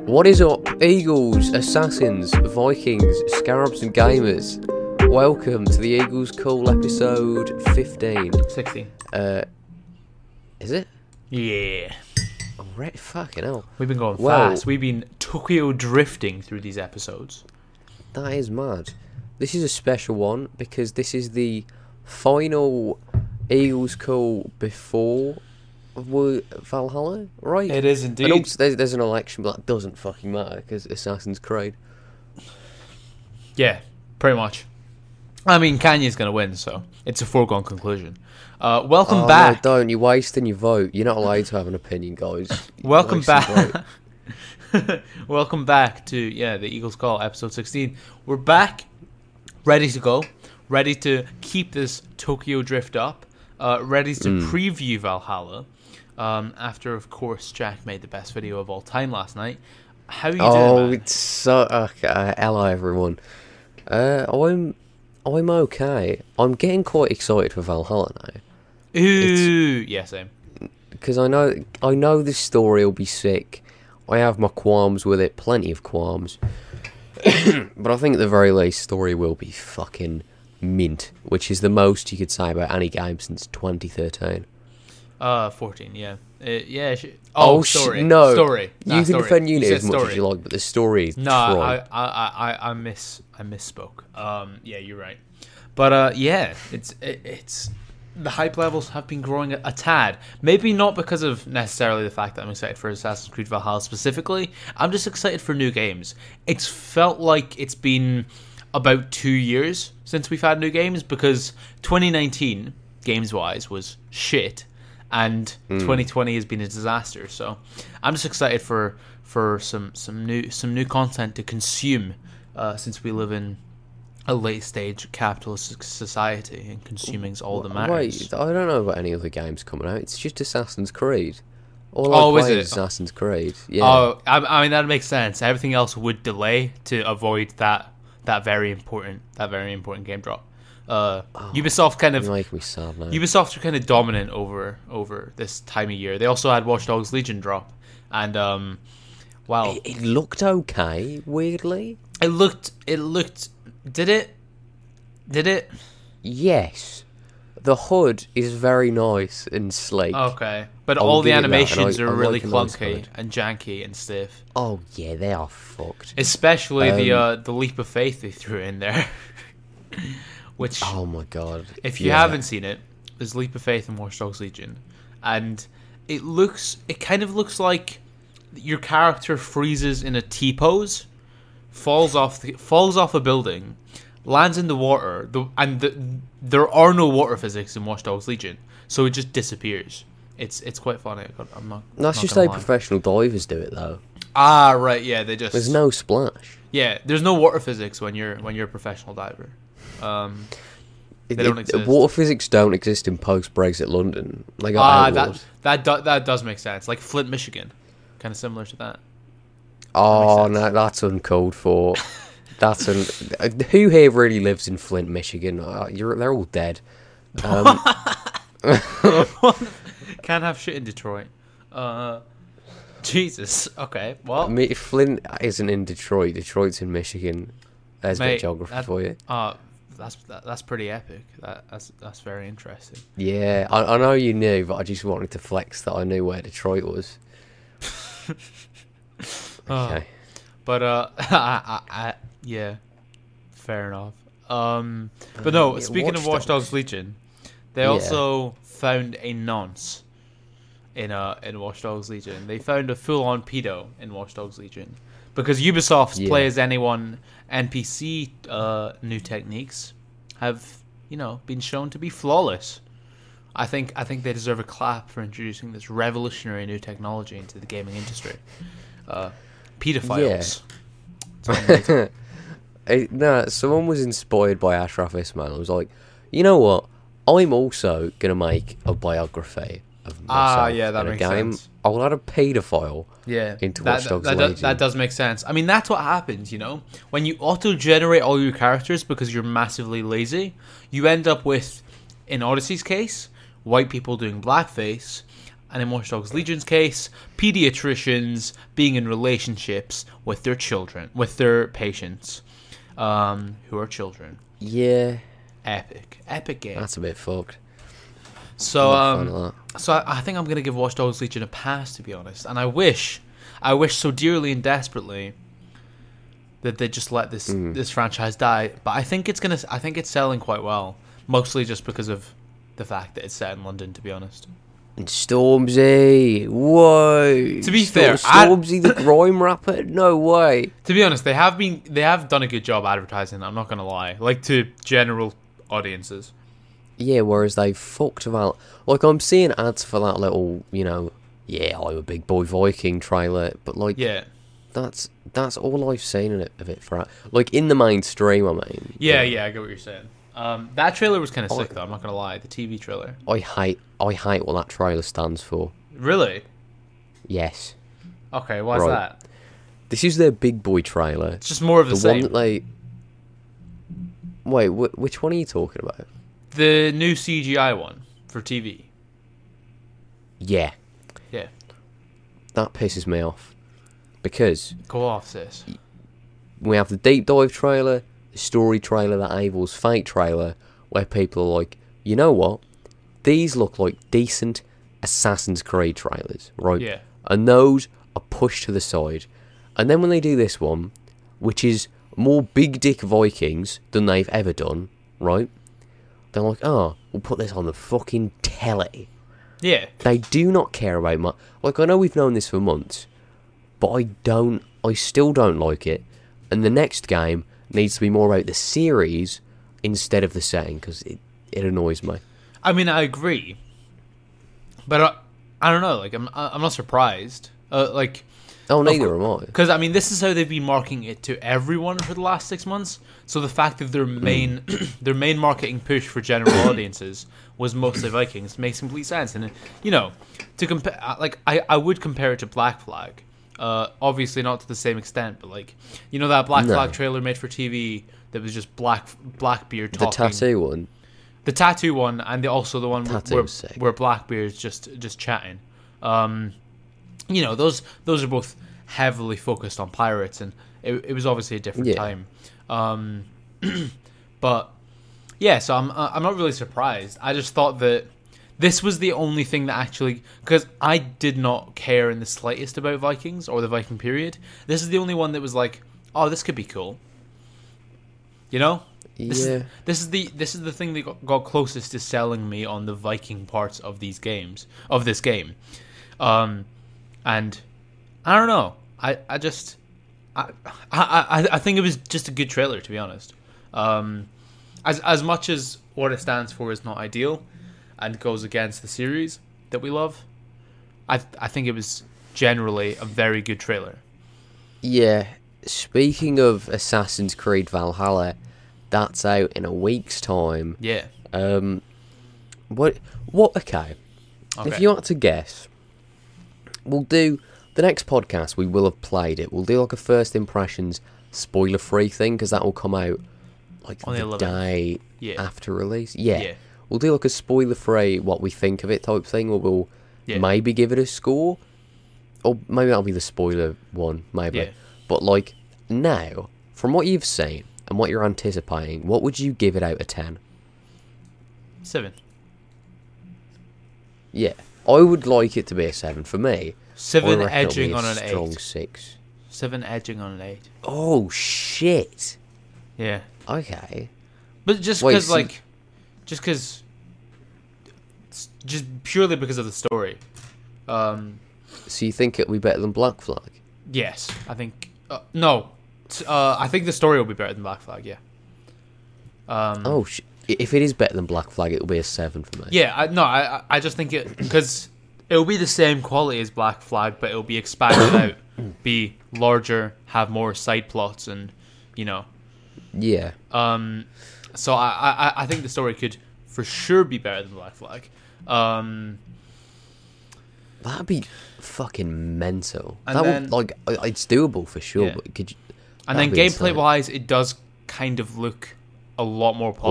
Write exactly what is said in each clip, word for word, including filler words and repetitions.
What is up, Eagles, Assassins, Vikings, Scarabs and Gamers? Welcome to the Eagles Call episode fifteen. sixteen. Uh, is it? Yeah. Alright, fucking hell. We've been going Well- fast. We've been Tokyo drifting through these episodes. That is mad. This is a special one because this is the final Eagles Call before Wo- Valhalla, right? It is And also, there's, there's an election, but that doesn't fucking matter because Assassin's Creed. Yeah, pretty much. I mean, Kanye's going to win, so it's a foregone conclusion. Uh, welcome oh, back. No, don't. You're wasting your vote. You're not allowed to have an opinion, guys. You're Welcome wasting your back. vote. Welcome back to, yeah, the Eagles Call, episode sixteen. We're back, ready to go, ready to keep this Tokyo drift up, uh, ready to Mm. preview Valhalla. Um, after, of course, Jack made the best video of all time last night. How are you Oh, doing, man? it's so okay. Hello, everyone. Uh, I'm I'm okay. I'm getting quite excited for Valhalla now Ooh, yeah, same. because I know I know this story will be sick. I have my qualms with it, plenty of qualms, but I think at the very least, story will be fucking mint, which is the most you could say about any game since twenty thirteen. Uh, fourteen, yeah. Uh, yeah. Sh- oh, Oh, sh- story. no. Story. Nah, You can story. defend Unity You as said much story. as you like, but the story is No, I, troll. I, I, I, I miss, I misspoke. Um, yeah, you're right. But uh, yeah, it's, it, it's the hype levels have been growing a, a tad. Maybe not because of necessarily the fact that I'm excited for Assassin's Creed Valhalla specifically. I'm just excited for new games. It's felt like it's been about two years since we've had new games because twenty nineteen, games-wise, was shit. And Mm. twenty twenty has been a disaster, so I'm just excited for for some some new some new content to consume, uh, since we live in a late stage capitalist society and consuming's all that matters. Wait, I don't know about any other games coming out. It's just Assassin's Creed. All Oh, I is play it? is Assassin's Creed. Yeah. Oh, I, I mean that makes sense. Everything else would delay to avoid that that very important that very important game drop. Uh, Oh, Ubisoft kind of You make me sad now. Ubisoft are kind of dominant over over this time of year. They also had Watch Dogs Legion drop, and um, wow, It, it looked okay, weirdly. it looked it looked. Did it? Did it? Yes. The H U D is very nice and sleek. Okay, but I'll all the give it that, and animations I- are I really like a nice clunky H U D. and janky and stiff. Oh, yeah, they are fucked. Especially the Um, uh, the leap of faith they threw in there. Which, Oh, my God. if you Yeah. haven't seen it, there's Leap of Faith in Watch Dogs Legion, and it looks, it kind of looks like your character freezes in a T pose, falls off, the, falls off a building, lands in the water, the, and the, there are no water physics in Watch Dogs Legion, so it just disappears. It's it's quite funny. I'm not. That's not just gonna how lie. professional divers do it, though. Ah, right. Yeah, they just. There's no splash. Yeah, there's no water physics when you're when you're a professional diver. Um, It, They don't it- exist. Water physics don't exist in post-Brexit London. They got ah, outlawed. that that do, that does make sense. Like Flint, Michigan, kind of similar to that. Oh, sense. no, that's uncalled for. That's un- uh, who here really lives in Flint, Michigan? Uh, you're, they're all dead. Um, Can't have shit in Detroit. Uh, Jesus. Okay. Well, Mi- Flint isn't in Detroit. Detroit's in Michigan. There's a bit Mate, of geography that- for you. uh, that's that, that's pretty epic. That, that's that's very interesting. Yeah, I, I know you knew, but I just wanted to flex that I knew where Detroit was. Oh. Okay. But uh, I, I, I, yeah, fair enough. Um, but no. yeah, Speaking of Watch Watch Dogs Dogs. Legion, they Yeah. also found a nonce in uh in Watch Dogs Legion. They found a full-on pedo in Watch Dogs Legion because Ubisoft's Yeah. Play as Anyone N P C uh new techniques have, you know, been shown to be flawless. I think I think they deserve a clap for introducing this revolutionary new technology into the gaming industry. Uh, pedophiles. It's amazing. Eh, no, someone was inspired by Ashraf Ismail. I was like, you know what? I'm also gonna make a biography of myself. Ah, yeah, that in a makes game. sense. I'll add a paedophile. Yeah, into that, Watch Dogs that, that, Legion. that does make sense. I mean, that's what happens, you know? When you auto-generate all your characters because you're massively lazy, you end up with, in Odyssey's case, white people doing blackface, and in Watch Dogs Legion's case, pediatricians being in relationships with their children, with their patients, um, who are children. Yeah. Epic, epic game. That's a bit fucked. So, Not fan um, of that. so I, I think I'm gonna give Watch Dogs Legion a pass, to be honest. And I wish, I wish so dearly and desperately that they just let this Mm. this franchise die. But I think it's gonna, I think it's selling quite well, mostly just because of the fact that it's set in London, to be honest. And Stormzy, whoa. To be Sto- fair, I- Stormzy the grime rapper? No way. To be honest, they have been, they have done a good job advertising. I'm not gonna lie, like to general audiences. Yeah, whereas they fucked about... Like, I'm seeing ads for that little, you know, yeah, I'm a big boy Viking trailer, but, like, Yeah, that's that's all I've seen in it, of it for... Like, in the mainstream, I mean. yeah, you know, yeah. I get what you're saying. Um, that trailer was kind of I- sick, though. I'm not gonna lie. The T V trailer. I hate, I hate what that trailer stands for. Really? Yes. Okay. Why's Right. that? This is their big boy trailer. It's just more of the, The same. one that they... Wait, wh- which one are you talking about? The new C G I one for T V. Yeah. Yeah. That pisses me off. Because Go off, sis. we have the deep dive trailer, the story trailer, the Abel's Fate trailer, where people are like, you know what? These look like decent Assassin's Creed trailers, right? Yeah. And those are pushed to the side. And then when they do this one, which is more big dick Vikings than they've ever done, right? They're like, oh, we'll put this on the fucking telly. Yeah. They do not care about my... Like, I know we've known this for months, but I don't... I still don't like it. And the next game needs to be more about the series instead of the setting, because it, it annoys me. I mean, I agree, but I, I don't know. Like, I'm I'm not surprised. Uh, like, Oh, neither am I. because I mean, this is how they've been marketing it to everyone for the last six months. So the fact that their main their main marketing push for general audiences was mostly Vikings makes complete sense. And you know, to compare, like I, I would compare it to Black Flag. Uh, obviously not to the same extent, but like, you know that Black No. Flag trailer made for T V that was just Black Blackbeard The talking. tattoo one. The tattoo one, and the, also the one Tattoo where was sick. where Blackbeard's just just chatting. Um, you know, those those are both heavily focused on pirates, and it, it was obviously a different Yeah. time. Um, but yeah, so I'm I'm not really surprised. I just thought that this was the only thing that actually, because I did not care in the slightest about Vikings or the Viking period. This is the only one that was like, oh, this could be cool. You know. This Yeah. is, this is the this is the thing that got, got closest to selling me on the Viking parts of these games of this game, um, and I don't know. I, I just I, I I I think it was just a good trailer, to be honest. Um, as as much as what it stands for is not ideal, and goes against the series that we love, I I think it was generally a very good trailer. Yeah. Speaking of Assassin's Creed Valhalla, that's out in a week's time. Yeah. Um, what? What? Okay. Okay. If you had to guess, we'll do the next podcast. We will have played it. We'll do like a first impressions spoiler-free thing, because that will come out like On the the eleventh. day Yeah. after release. Yeah. Yeah. We'll do like a spoiler-free what we think of it type thing, or we'll Yeah. maybe give it a score, or maybe that'll be the spoiler one. Maybe. Yeah. But like now, from what you've seen and what you're anticipating, what would you give it out of ten? Seven. Yeah, I would like it to be a seven for me. I Seven reckon it'll be edging a on an strong eight. six. Seven edging on an eight. Oh shit. Yeah. Okay. But just Wait, because, so- like, just because, just purely because of the story. Um, So you think it'll be better than Black Flag? yes, I think. Uh, no, T- uh, I think the story will be better than Black Flag. Yeah. Um, Oh sh- if it is better than Black Flag, it'll be a seven for me. Yeah. I, no, I I- I just think it because it'll be the same quality as Black Flag, but it'll be expanded out, be larger, have more side plots, and you know. Yeah. Um, so I, I, I think the story could for sure be better than Black Flag. Um, That'd be fucking mental. And that then- would like I- it's doable for sure, Yeah. but could you, and then that'd be gameplay insane. wise, it does kind of look a lot more polished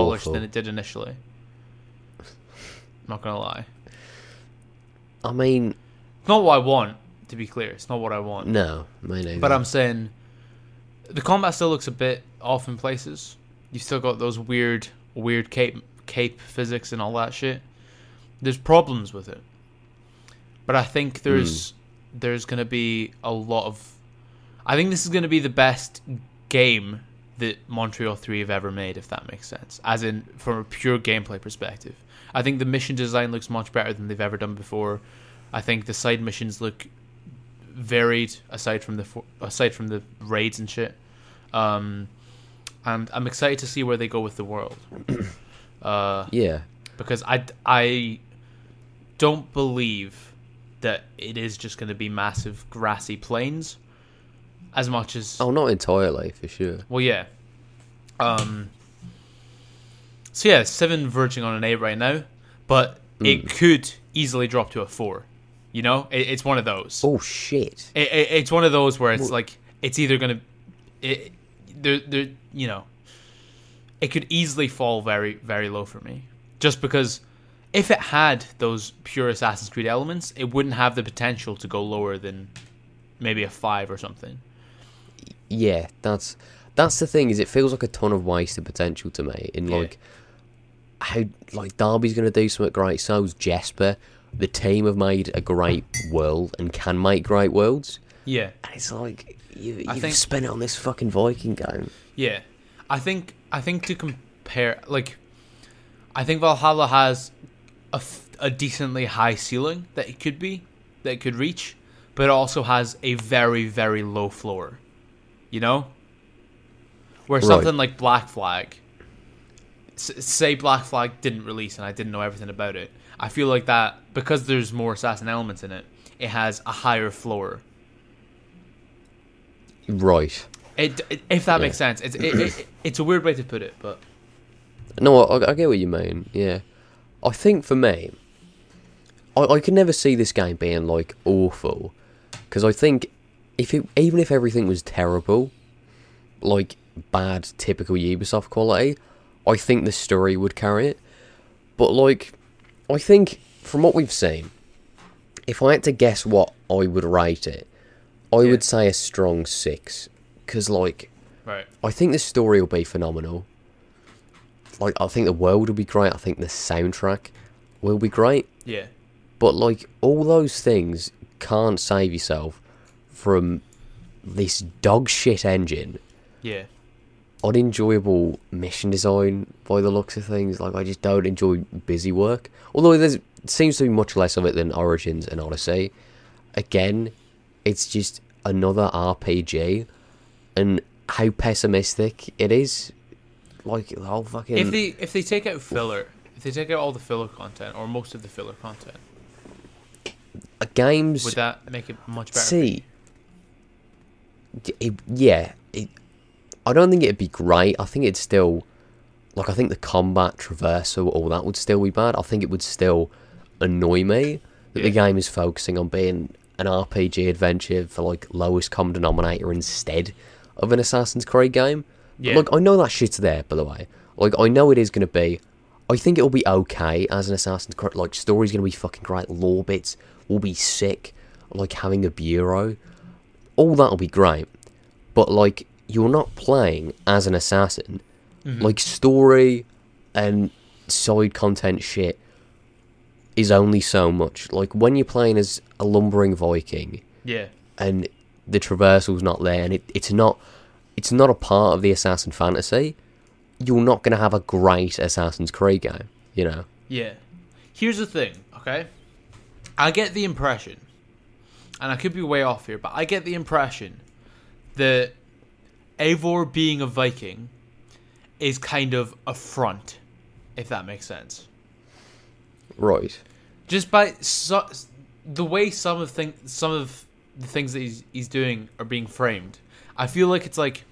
Awful. than than it it did initially. Not gonna lie. Yeah, I, I, I think it would be insane. I mean, It's not what I want, to be clear. It's not what I want. no, me neither. But I'm saying the combat still looks a bit off in places. You've still got those weird, weird cape, cape physics and all that shit. There's problems with it. But I think there's mm. there's going to be a lot of... I think this is going to be the best game that Montreal three have ever made, if that makes sense. As in, from a pure gameplay perspective. I think the mission design looks much better than they've ever done before. I think the side missions look varied, aside from the aside from the raids and shit. Um, and I'm excited to see where they go with the world. Uh, yeah. Because I, I don't believe that it is just going to be massive grassy plains as much as... Oh, not entirely, for sure. Well, yeah. Um, so, yeah, seven verging on an eight right now, but mm. it could easily drop to a four. You know? It, it's one of those. Oh, shit. It, it, it's one of those where it's well, like, it's either going to... It, there, there, you know, it could easily fall very, very low for me. Just because if it had those pure Assassin's Creed elements, it wouldn't have the potential to go lower than maybe a five or something. Yeah, that's that's the thing, is it feels like a ton of wasted potential to me. In like yeah. how like Derby's gonna do something great, so's Jesper. The team have made a great world and can make great worlds. Yeah. And it's like you you've think, spent it on this fucking Viking game. Yeah. I think I think to compare, like, I think Valhalla has a, a decently high ceiling that it could be, that it could reach, but it also has a very, very low floor. You know? Where something right. like Black Flag, s- say Black Flag didn't release and I didn't know everything about it, I feel like that, because there's more assassin elements in it, it has a higher floor. Right. It, it if that yeah. makes sense. It's it, it, it's a weird way to put it, but... No, I, I get what you mean, yeah. I think for me, I, I could never see this game being, like, awful. Because I think, if it, even if everything was terrible, like, bad, typical Ubisoft quality, I think the story would carry it. But, like, I think, from what we've seen, if I had to guess what I would rate it, I yeah. would say a strong six. Because, like, right. I think the story will be phenomenal. Like, I think the world will be great. I think the soundtrack will be great. Yeah. But, like, all those things can't save yourself from this dog shit engine. Yeah. Unenjoyable mission design by the looks of things. Like, I just don't enjoy busy work. Although there seems to be much less of it than Origins and Odyssey. Again, it's just another R P G. And how pessimistic it is. Like, the whole fucking... If they, if they take out filler, if they take out all the filler content, or most of the filler content... A game's... Would that make it much better? See... It, yeah. It, I don't think it'd be great. I think it's still... Like, I think the combat, traversal, all that would still be bad. I think it would still annoy me that yeah. the game is focusing on being an R P G adventure for, like, lowest common denominator instead of an Assassin's Creed game. Yeah. Like, I know that shit's there, by the way. Like, I know it is going to be... I think it'll be okay as an Assassin's Creed. Like, story's going to be fucking great. Lore bits will be sick. Like, having a bureau. All that'll be great. But, like, you're not playing as an assassin. Mm-hmm. Like, story and side content shit is only so much. Like, when you're playing as a lumbering Viking... Yeah. And the traversal's not there, and it, it's not... It's not a part of the Assassin fantasy. You're not going to have a great Assassin's Creed game, you know? Yeah. Here's the thing, okay? I get the impression, and I could be way off here, but I get the impression that Eivor being a Viking is kind of a front, if that makes sense. Right. Just by so, the way some of thing, some of the things that he's he's doing are being framed, I feel like it's like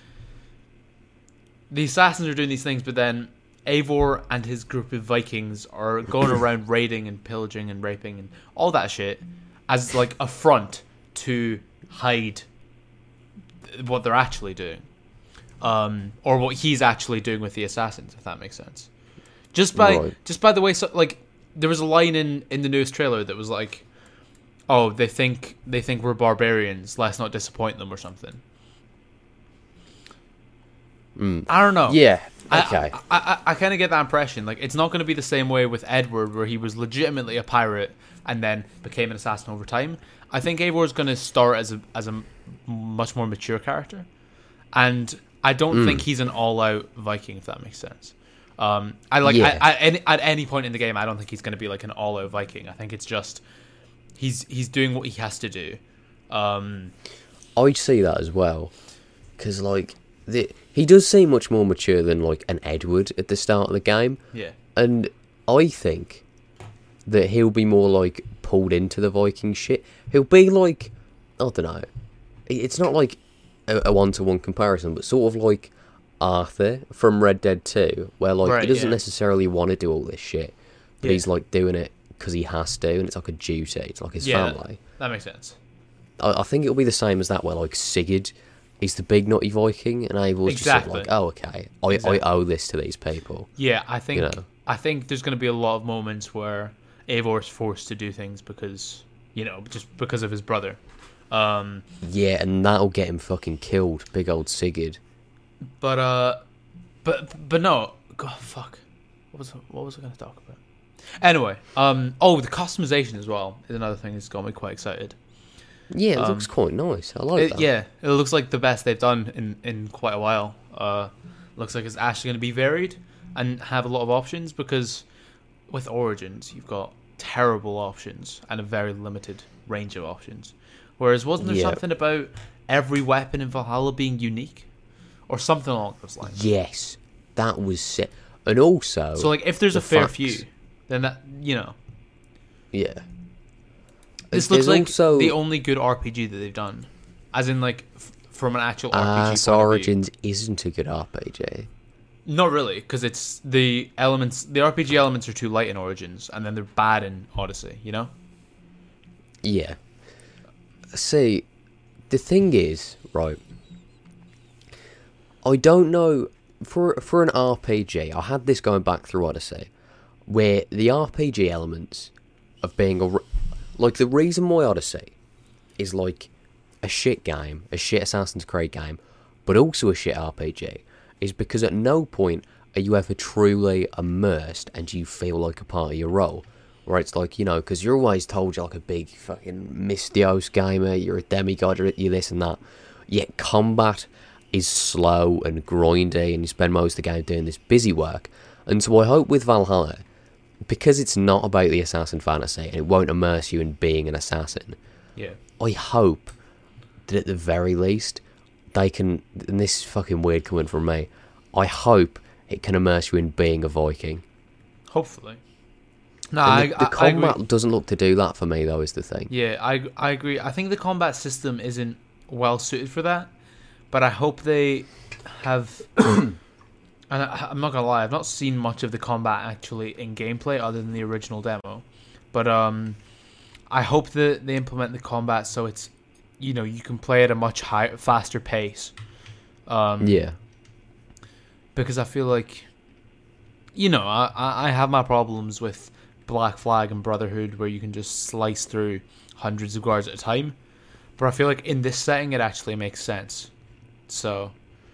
the assassins are doing these things, but then Eivor and his group of Vikings are going around raiding and pillaging and raping and all that shit as like a front to hide what they're actually doing, um, or what he's actually doing with the assassins, if that makes sense. Just by right. just by the way, so, like there was a line in, in the newest trailer that was like, "Oh, they think they think we're barbarians. Let's not disappoint them," or something. Mm. I don't know. Yeah. Okay. I I, I, I kind of get that impression. Like, it's not going to be the same way with Edward, where he was legitimately a pirate and then became an assassin over time. I think Eivor's going to start as a as a much more mature character, and I don't Mm. think he's an all-out Viking, if that makes sense. Um, I like Yeah. I, I, any, at any point in the game, I don't think he's going to be like an all-out Viking. I think it's just he's he's doing what he has to do. Um, I'd see that as well, because like the, he does seem much more mature than like an Edward at the start of the game, yeah, and I think that he'll be more like pulled into the Viking shit. He'll be like, I don't know, it's not like a, a one-to-one comparison, but sort of like Arthur from Red Dead two, where like Right, he doesn't yeah. necessarily want to do all this shit, but Yeah. he's like doing it because he has to, and it's like a duty. It's like his Yeah. family. that makes sense. I, I think it'll be the same as that, where like Sigurd is the big nutty Viking, and Eivor just sort of Exactly. like, oh okay, I, Exactly. I owe this to these people. Yeah, I think You know. I think there's going to be a lot of moments where Eivor is forced to do things because you know just because of his brother. Um, Yeah, and that'll get him fucking killed, big old Sigurd. but uh, but but no, God, fuck. What was what was I going to talk about? Anyway, um, oh, the customization as well is another thing that's got me quite excited. Yeah, it Um, looks quite nice. I like It- that. yeah, it looks like the best they've done in, in quite a while. Uh, looks like it's actually going to be varied and have a lot of options, because with Origins you've got terrible options and a very limited range of options. Whereas wasn't there Yeah. something about every weapon in Valhalla being unique, or something along those lines? Yes, that was sick. And also, So like, if there's the a fair facts. few, then that you know yeah, this There's looks like also, the only good R P G that they've done, as in like f- from an actual R P G. Ah, point so of view. Origins isn't a good R P G. Not really, because it's the elements. The R P G elements are too light in Origins, and then they're bad in Odyssey. You know? Yeah. See, the thing is, right, I don't know, for for an R P G, I had this going back through Odyssey, where the R P G elements of being a, like, the reason why Odyssey is like a shit game, a shit Assassin's Creed game, but also a shit R P G, is because at no point are you ever truly immersed and you feel like a part of your role. Where it's like, you know, because you're always told you're like a big fucking Mystios gamer, you're a demigod, you're you're this and that. Yet combat is slow and grindy, and you spend most of the game doing this busy work. And so I hope with Valhalla, because it's not about the assassin fantasy and it won't immerse you in being an assassin, Yeah. I hope that at the very least they can, and this is fucking weird coming from me, I hope it can immerse you in being a Viking. Hopefully. No, And I, the, the I, I combat agree. doesn't look to do that for me, though, is the thing. Yeah, I I agree. I think the combat system isn't well suited for that, but I hope they have. And I, I'm not gonna lie, I've not seen much of the combat actually in gameplay other than the original demo, but um, I hope that they implement the combat so it's, you know, you can play at a much higher, faster pace. Um, Yeah. because I feel like, you know, I I I have my problems with Black Flag and Brotherhood, where you can just slice through hundreds of guards at a time, but I feel like in this setting it actually makes sense. So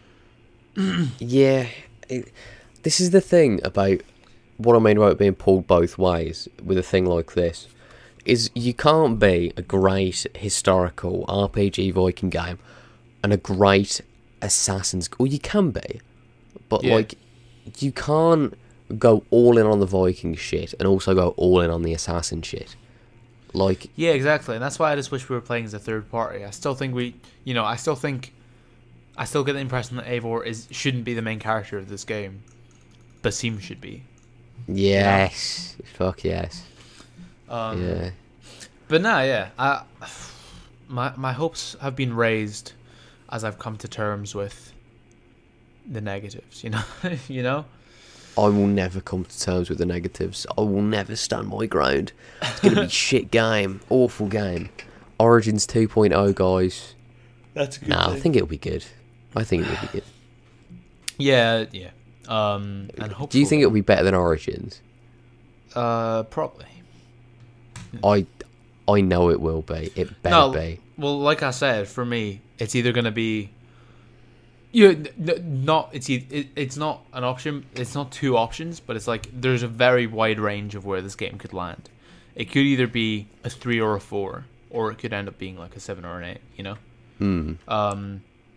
Yeah. It, this is the thing about what I mean about being pulled both ways with a thing like this. Is you can't be a great historical R P G Viking game and a great Assassin's... Well, you can be, but Yeah. like, you can't go all in on the Viking shit and also go all in on the assassin shit. Like, yeah, exactly, and that's why I just wish we were playing as a third party. I still think we, you know, I still think, I still get the impression that Eivor is shouldn't be the main character of this game, Basim should be. yes, fuck yes, Um, yeah. But no, yeah, I, my my hopes have been raised as I've come to terms with the negatives. You know, you know. I will never come to terms with the negatives. I will never stand my ground. It's going to be shit game. Awful game. Origins two point oh, guys. That's a good Nah, I think it'll be good. I think it'll be good. Yeah, yeah. Um, and hopefully, Do you think it'll be better than Origins? Uh, probably. I I know it will be. It better No, be. well, like I said, for me, it's either gonna be. You n- n- not it's e- it, it's not an option. It's not two options, but it's like there's a very wide range of where this game could land. It could either be a three or a four, or it could end up being like a seven or an eight. You know. Hmm. Um.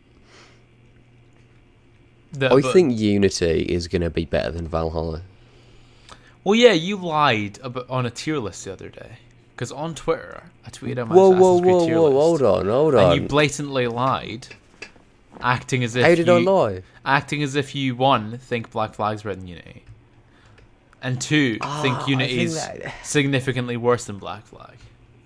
The, I but- think Unity is going to be better than Valhalla. Well, yeah, you lied about on a tier list the other day. Because on Twitter, I tweeted out my Whoa, Assassin's whoa, Creed whoa, tier whoa! list. Hold on, hold And on. you blatantly lied, acting as if How did you, I lie? acting as if you one think Black Flag's better than Unity, and two Ah, think I Unity think is that- significantly worse than Black Flag.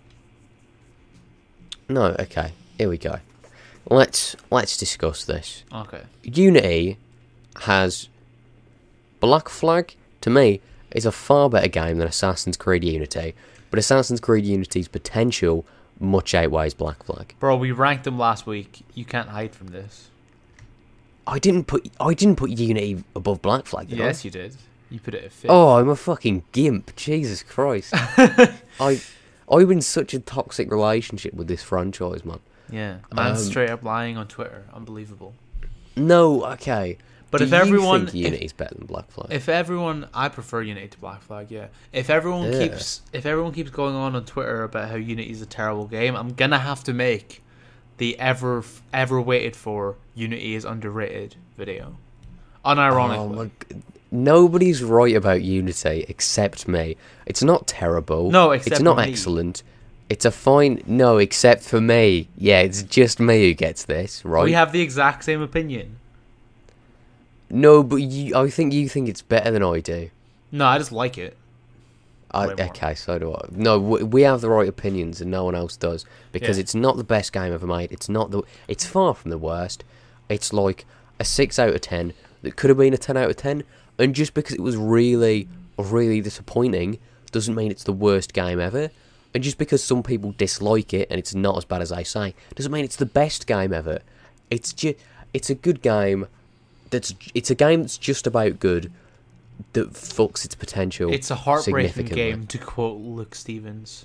No, okay. Here we go. Let's let's discuss this. Okay. Unity has Black Flag. To me, is a far better game than Assassin's Creed Unity. But Assassin's Creed Unity's potential much outweighs Black Flag. Bro, we ranked them last week. You can't hide from this. I didn't put I didn't put Unity above Black Flag. Did Yes, I? you did. You put it at fifth. Oh, I'm a fucking gimp. Jesus Christ. I I'm in such a toxic relationship with this franchise, man. Yeah. Man Um, straight up lying on Twitter. Unbelievable. No, okay. But Do if you everyone... think if- Unity's better than Black Flag? If everyone, I prefer Unity to Black Flag. Yeah. If everyone Yeah. keeps, if everyone keeps going on on Twitter about how Unity is a terrible game, I'm gonna have to make the ever, ever waited for Unity is underrated video. Unironically. Oh my g- Nobody's right about Unity except me. It's not terrible. No, except it's not for me. excellent. It's a fine. No, except for me. Yeah, it's just me who gets this, right? We have the exact same opinion. No, but you, I think you think it's better than I do. No, I just like it. I, Way more. okay, so do I. No, we, we have the right opinions, and no one else does because Yeah. it's not the best game ever made. It's not the. It's far from the worst. It's like a six out of ten that could have been a ten out of ten, and just because it was really, really disappointing doesn't mean it's the worst game ever. And just because some people dislike it and it's not as bad as they say doesn't mean it's the best game ever. It's just. It's a good game. That's. It's a game that's just about good. That fucks its potential. It's a heartbreaking significantly. game, to quote Luke Stevens.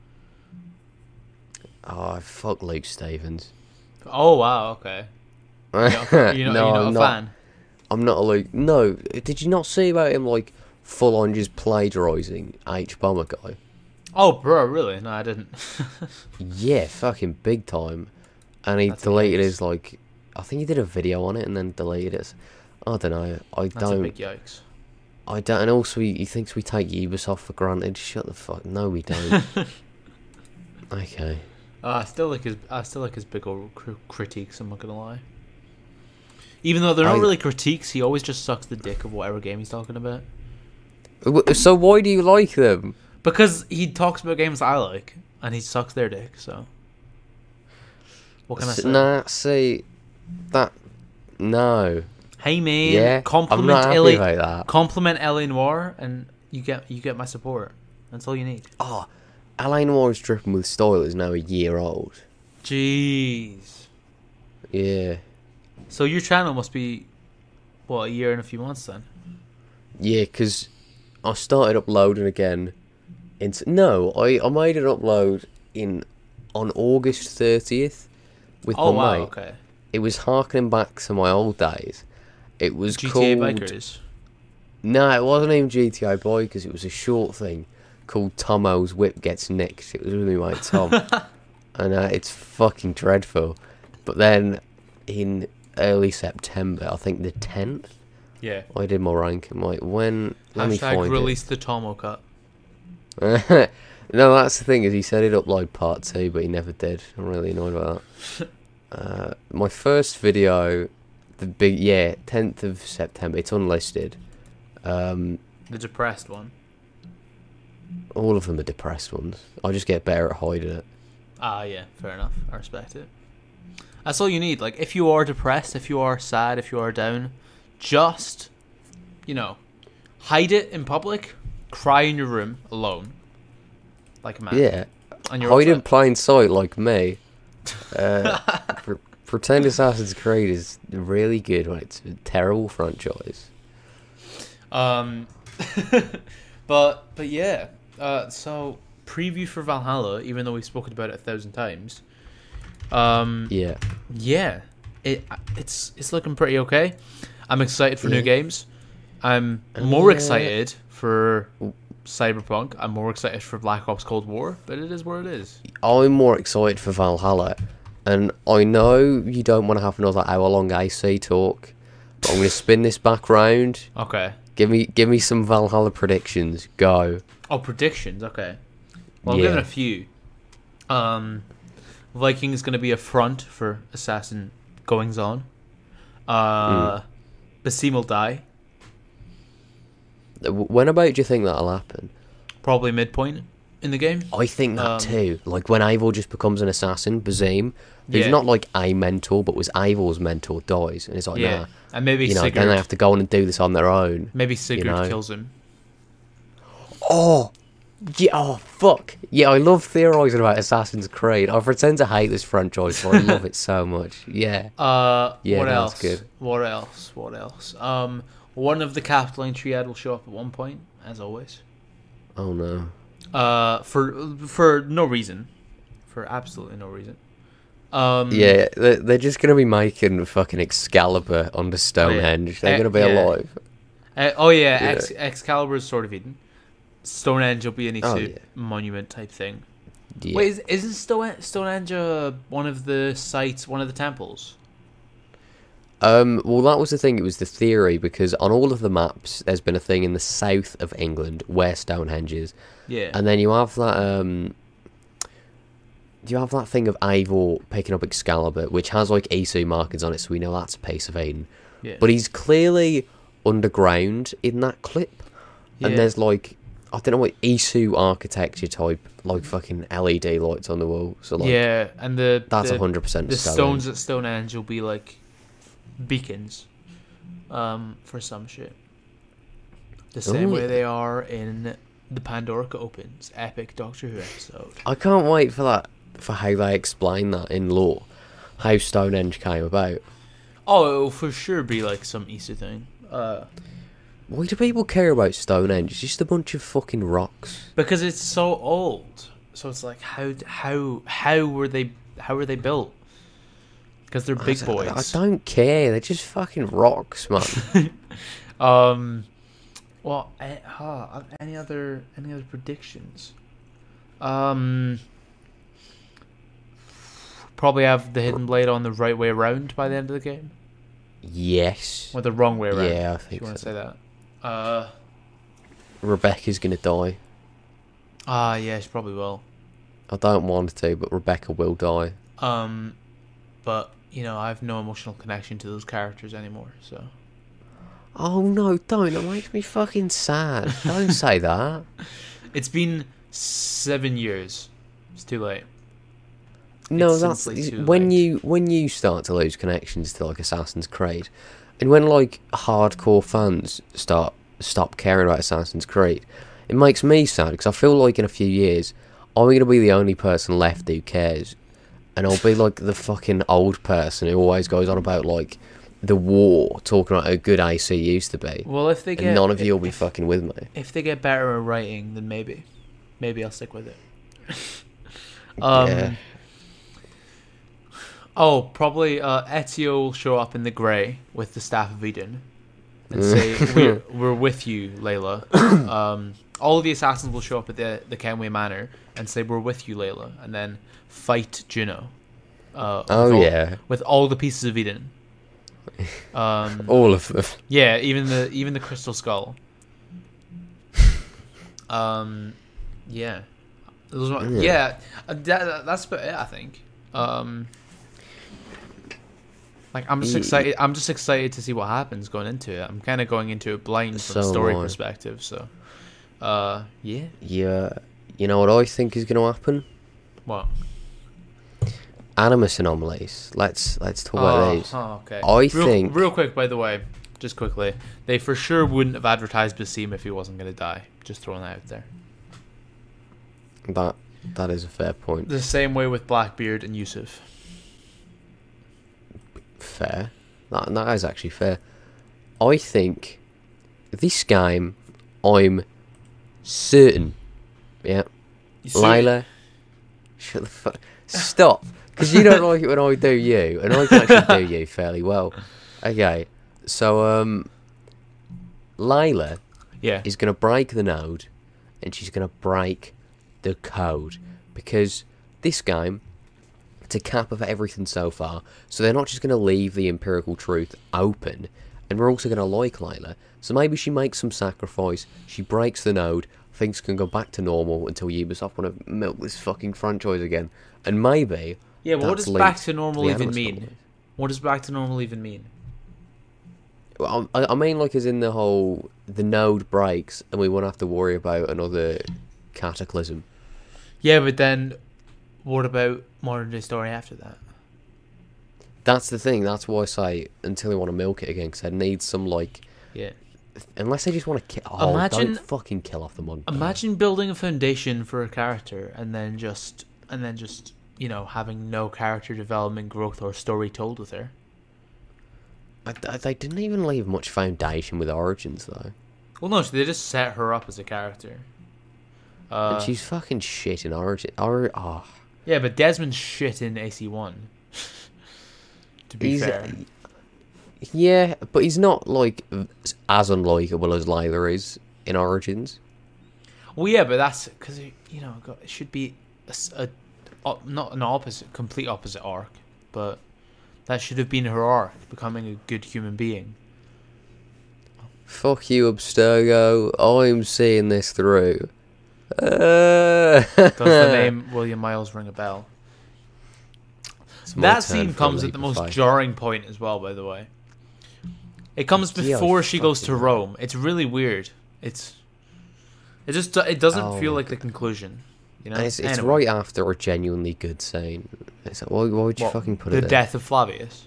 Oh, fuck Luke Stevens. Oh wow, okay. You're not, you're not, no, you're not I'm a not. fan. I'm not a Luke. No, did you not see about him like full on just plagiarising H Bomber guy? Oh, bro, really? No, I didn't. Yeah, fucking big time. And he That's deleted yikes. his like, I think he did a video on it and then deleted it. I don't know. I That's don't. a big yikes. I don't. And also, he, he thinks we take Ubisoft for granted. Shut the fuck. No, we don't. Okay. Uh, I still like his. I still like his big old cr- critiques. I'm not gonna lie. Even though they're not I- really critiques, he always just sucks the dick of whatever game he's talking about. W- So why do you like them? Because he talks about games I like, and he sucks their dick. So, what can I S- say? Nah, see, that no. Hey man, Yeah, I'm compliment not happy Ellie, about that. compliment Ellie Noir, and you get you get my support. That's all you need. Oh, L A Noir's Dripping with Style is now a year old. Jeez. Yeah. So your channel must be, what, a year and a few months then? Yeah, because I started uploading again. Into, no, I, I made an upload in on August thirtieth with Oh my wow, mate. okay. It was harkening back to my old days. It was G T A called... Bikers. No, it wasn't even G T A Bikers. It was a short thing called Tomo's Whip Gets Nicked. It was with my mate Tom. And uh, it's fucking dreadful. But then in early September, I think the tenth, Yeah. I did my ranking. Like, when... Let me Hashtag find release the Tomo cut. it. No, that's the thing, is he said he'd upload part two, but he never did. I'm really annoyed about that. uh, my first video, the big... Yeah, tenth of September. It's unlisted. Um... The depressed one. All of them are depressed ones. I just get better at hiding it. Ah, yeah, fair enough. I respect it. That's all you need. Like, if you are depressed, if you are sad, if you are down, just, you know, hide it in public, cry in your room alone, like a man. Yeah. And you're Hide in upset. plain sight like me. Uh, pre- pretend Assassin's Creed is really good when it's a terrible franchise. Um, But but yeah. Uh, so preview for Valhalla, even though we've spoken about it a thousand times. Um, Yeah. yeah, it it's it's looking pretty okay. I'm excited for Yeah. new games. I'm more Yeah. excited for Cyberpunk. I'm more excited for Black Ops Cold War, but it is what it is. I'm more excited for Valhalla, and I know you don't want to have another hour-long A C talk, but I'm going to spin this back round. Okay. Give me, give me some Valhalla predictions. Go. Oh, predictions. Okay. Well, I'm Yeah. giving a few. Um, Viking is going to be a front for Assassin Goings On. Uh, Mm. Basim will die. When about do you think that'll happen? Probably midpoint in the game. I think that Um, too. Like when Eivor just becomes an assassin, Bazim, who's Yeah. not like a mentor, but was Eivor's mentor, dies, and it's like, Yeah, nah, and maybe you know, Sigurd. then they have to go on and do this on their own. Maybe Sigurd know. kills him. Oh, yeah, oh fuck, yeah, I love theorising about Assassin's Creed. I pretend to hate this franchise, but I love it so much. Yeah, Uh, Yeah, what no, else? that's good. What else? What else? Um, one of the Capitoline Triad will show up at one point, as always. oh no. Uh, for for no reason, for absolutely no reason. Um, Yeah, they're, they're just gonna be making fucking Excalibur under Stonehenge. They're Eh, gonna be yeah. alive. Uh, oh yeah, Yeah. Ex- Excalibur is Sword of Eden. Stonehenge will be an Oh, Isu yeah. monument type thing. Yeah. Wait, is, isn't Stone- Stonehenge uh, one of the sites, one of the temples? Um, well, that was the thing. It was the theory because on all of the maps, there's been a thing in the south of England where Stonehenge is, Yeah. and then you have that. Um, you have that thing of Eivor picking up Excalibur, which has like Isu markings on it, so we know that's a piece of Eden. yeah. But he's clearly underground in that clip, and Yeah. there's like I don't know what Isu architecture type, like fucking L E D lights on the wall. So like, yeah, and the that's the, a hundred percent the Stonehenge. stones at Stonehenge will be like beacons, um, for some shit. The same Ooh. way they are in the Pandorica Opens epic Doctor Who episode. I can't wait for that, for how they explain that in lore, how Stonehenge came about. Oh, it'll for sure be like some Easter thing. Uh, Why do people care about Stonehenge? It's just a bunch of fucking rocks. because it's so old. So it's like how how how were they how were they built? Because they're big I, boys. I don't care. They're just fucking rocks, man. Um, well, eh, huh, any other any other predictions? Um, probably have the hidden blade on the right way around by the end of the game, Yes. or the wrong way around. Yeah, I if you think want to so. say that. Uh, Rebecca's gonna die. ah, yeah, she probably will. I don't want to, but Rebecca will die. Um, but you know, I have no emotional connection to those characters anymore. So Oh no, don't. That makes me fucking sad. Don't say that. it's been seven years. It's too late. No, It's that's simply too when late. you when you start to lose connections to like Assassin's Creed, and when like hardcore fans start stop caring about Assassin's Creed, it makes me sad because I feel like in a few years I'm gonna be the only person left who cares, and I'll be like the fucking old person who always goes on about like the war, talking about how good A C used to be, Well, if they get and none of you will be if, fucking with me. if they get better at writing, then maybe, maybe I'll stick with it. um, Yeah. Oh, probably uh, Ezio will show up in the grey with the Staff of Eden and say, we're, we're with you, Layla. Um, all of the assassins will show up at the, the Kenway Manor and say, we're with you, Layla, and then fight Juno. Uh, Oh with all, yeah, With all the pieces of Eden. Um, all of them. yeah, even the even the Crystal Skull. Um, yeah. Those are, Yeah. yeah, uh, that, that's about it, I think. Um, like I'm just Ye- excited. I'm just excited to see what happens going into it. I'm kind of going into it blind from a So story am I. perspective. So, uh, yeah. Yeah, you know what I think is going to happen? What? Animus anomalies. Let's let's talk about Oh, these. oh, okay. I real, think- real quick, by the way, just quickly, they for sure wouldn't have advertised Basim if he wasn't going to die. Just throwing that out there. That that is a fair point. The same way with Blackbeard and Yusuf. Fair. That that is actually fair. I think this game, I'm certain. Yeah. You see- Lila, shut the fuck. Stop, because you don't like it when I do you, and I can actually do you fairly well. Okay, so um, Lila Yeah. is gonna break the node, and she's gonna break the code, because this game, it's a cap of everything so far. So they're not just gonna leave the empirical truth open, and we're also gonna like Lila. So maybe she makes some sacrifice, she breaks the node, things can go back to normal until Ubisoft want to milk this fucking franchise again. And maybe Yeah, but what that's does back linked to normal the even Animus mean? story. What does back to normal even mean? Well, I, I mean, like, as in the whole, the node breaks and we won't have to worry about another cataclysm. Yeah, but then what about modern day story after that? That's the thing. That's why I say until they want to milk it again, because I need some, like, Yeah. unless they just want to kill. Oh, Imagine- don't fucking kill off the mod. Imagine building a foundation for a character and then just and then just, you know, having no character development, growth, or story told with her. I, I, they didn't even leave much foundation with Origins though, Well, no, they just set her up as a character. Uh, and she's fucking shit in Origin. Or oh, yeah, but Desmond's shit in A C one. To be he's fair. yeah, but he's not like as unlikable as Layla is in Origins. Well, yeah, but that's because, you know, it should be a, s- a- o- not an opposite, complete opposite arc, but that should have been her arc, becoming a good human being. Fuck you, Abstergo. I'm seeing this through. Uh, Does the name William Miles ring a bell? It's my That turn scene for a comes leap at the of most faith. jarring point as well, by the way. It comes Yeah, before she goes to fucking- Rome. It's really weird. It's it just it doesn't Oh feel my like the conclusion. You know, And it's, it's Anyway. right after a genuinely good scene. It's like, why, why would you What, fucking put the it there? death of Flavius.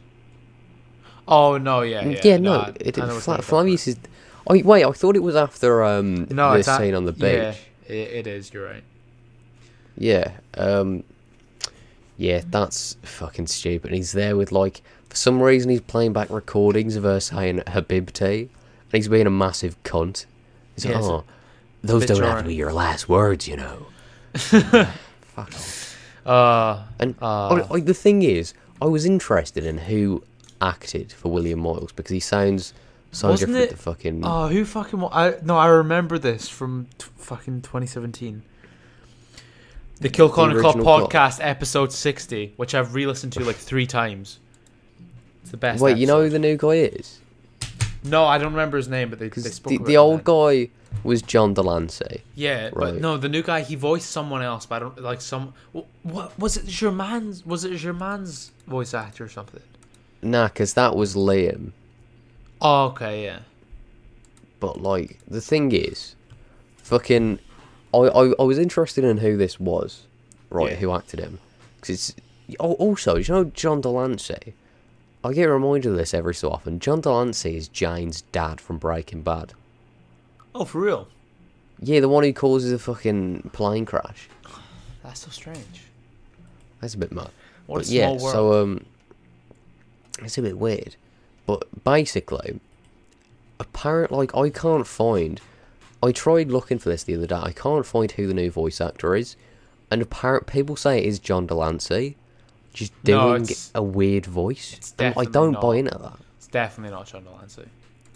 Oh no, yeah, yeah, Yeah, no, no, I- it, I know it, what Fla- you're talking Flavius is. Oh wait, I thought it was after um No, the it's a- scene on the beach. Yeah, it, it is. You're right. Yeah, um, yeah, that's fucking stupid. And he's there with like, for some reason, he's playing back recordings of her saying Habibti, and he's being a massive cunt. He's like, Yeah, it's a oh, those bit don't have jarring. to be your last words, you know. Fuck off. Uh, And uh, oh, like, the thing is, I was interested in who acted for William Miles because he sounds so Wasn't different it- to fucking. oh, who fucking? wa- I no, I remember this from t- fucking twenty seventeen. The Kill The Connor Club original podcast, episode sixty, which I've re-listened to like three times. It's the best. Wait, you know who episode. the new guy is? No, I don't remember his name, but they, they Because spoke the, about the him old then. guy was John Delancey. Yeah, but Right. no, the new guy, he voiced someone else, but I don't like some. wh- What was it? German's? Was it German's voice actor or something? Nah, because that was Liam. Oh, okay, yeah. But like, the thing is, fucking, I I, I was interested in who this was, right? Yeah. Who acted him? Because it's oh, also, you know John Delancey. I get reminded of this every so often. John Delancey is Jane's dad from Breaking Bad. Oh, for real? Yeah, the one who causes a fucking plane crash. That's so strange. That's a bit mad. What a But small yeah, world. so um, it's a bit weird. But basically, apparent like I can't find. I tried looking for this the other day. I can't find who the new voice actor is, and apparent people say it is John Delancey, just No, doing it's- a weird voice. it's And I definitely don't not. buy into that. It's definitely not John Delancey.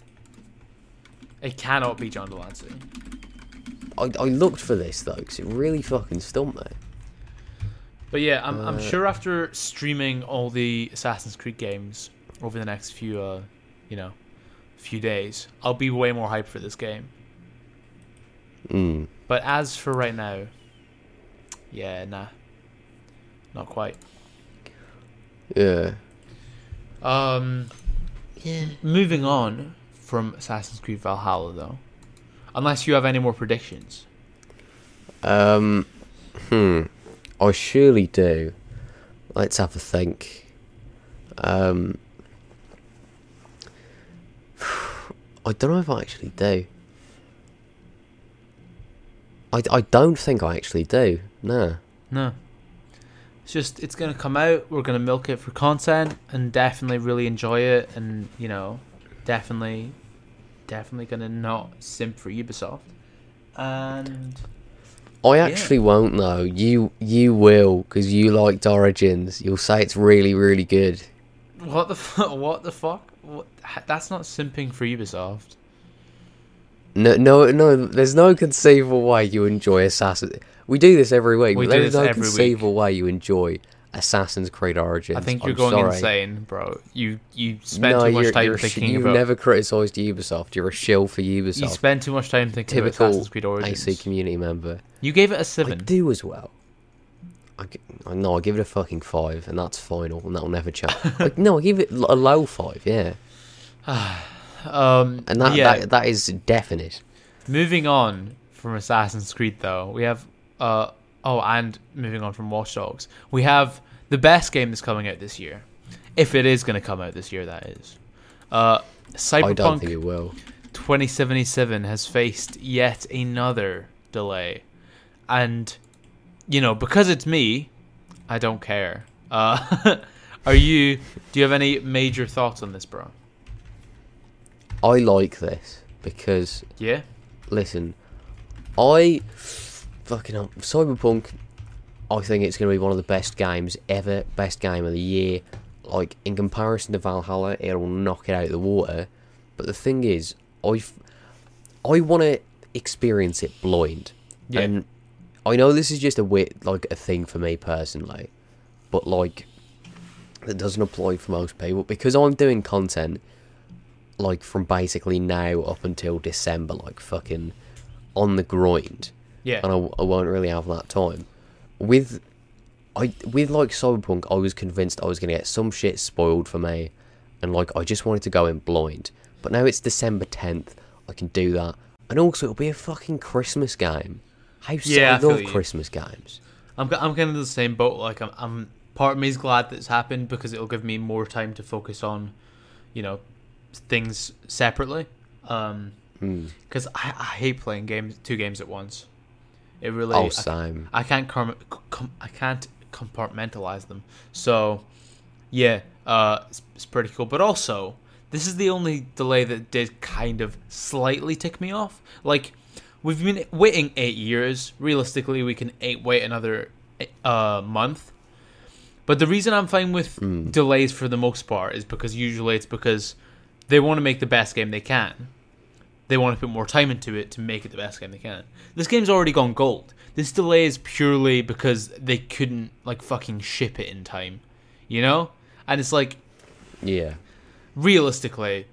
It cannot be John Delancey. I, I looked for this though, because it really fucking stumped me. But yeah, I'm, I'm Uh, sure after streaming all the Assassin's Creed games over the next few, uh, you know, few days, I'll be way more hyped for this game. Mm. But as for right now, yeah, nah, not quite. Yeah. Um, Yeah. moving on from Assassin's Creed Valhalla, though, unless you have any more predictions. Um. Hmm. I surely do. Let's have a think. Um. I don't know if I actually do. I, I don't think I actually do. No. No. It's just, it's going to come out, we're going to milk it for content, and definitely really enjoy it, and, you know, definitely, definitely going to not simp for Ubisoft. And I actually won't though. You you will, because you liked Origins. You'll say it's really really good. what the fu- what the fuck? What? That's not simping for Ubisoft. No no no. There's no conceivable way you enjoy Assassin. We do this every week. We but do there's this no every conceivable way you enjoy Assassin's Creed Origins. I think you're I'm going sorry. insane, bro. You you spend No, too much you're, time you're a sh- thinking you've about. never criticised Ubisoft. You're a shill for Ubisoft. You spend too much time thinking Typical about Assassin's Creed Origins. A C community member. You gave it a I seven. do as well. I, g- I no, I give it a fucking five, and that's final, and that'll never change. Like, no, I give it l- a low five, yeah, Um, and that, yeah. that that is definite. Moving on from Assassin's Creed, though, we have uh oh, and moving on from Watch Dogs, we have the best game that's coming out this year, if it is going to come out this year. That is, uh, I don't think Cyberpunk it will. twenty seventy-seven has faced yet another delay, and you know, because it's me, I don't care. Uh, are you? Do you have any major thoughts on this, bro? I like this because Yeah. listen, I fucking hell, Cyberpunk. I think it's going to be one of the best games ever, best game of the year. Like, in comparison to Valhalla, it'll knock it out of the water. But the thing is, I I want to experience it blind. Yeah. And I know this is just a wit, like a thing for me personally, but like it doesn't apply for most people because I'm doing content like from basically now up until December, like fucking on the grind, Yeah. and I, I won't really have that time. With I with like Cyberpunk, I was convinced I was gonna get some shit spoiled for me, and like I just wanted to go in blind. But now it's December tenth, I can do that, and also it'll be a fucking Christmas game. How Yeah, I I feel love you. Christmas games. I'm I'm kind of the same boat. Like I'm, I'm part of me is glad that it's happened because it'll give me more time to focus on, you know, things separately. Um, Mm. because I, I hate playing games two games at once. It really. Oh, I, same. I can't com- com- I can't compartmentalize them. So, yeah, uh, it's, it's pretty cool. But also, this is the only delay that did kind of slightly tick me off. Like, we've been waiting eight years. Realistically, we can eight, wait another uh, month. But the reason I'm fine with Mm. delays for the most part is because usually it's because they want to make the best game they can. They want to put more time into it to make it the best game they can. This game's already gone gold. This delay is purely because they couldn't, like, fucking ship it in time. You know? And it's like, Yeah. realistically,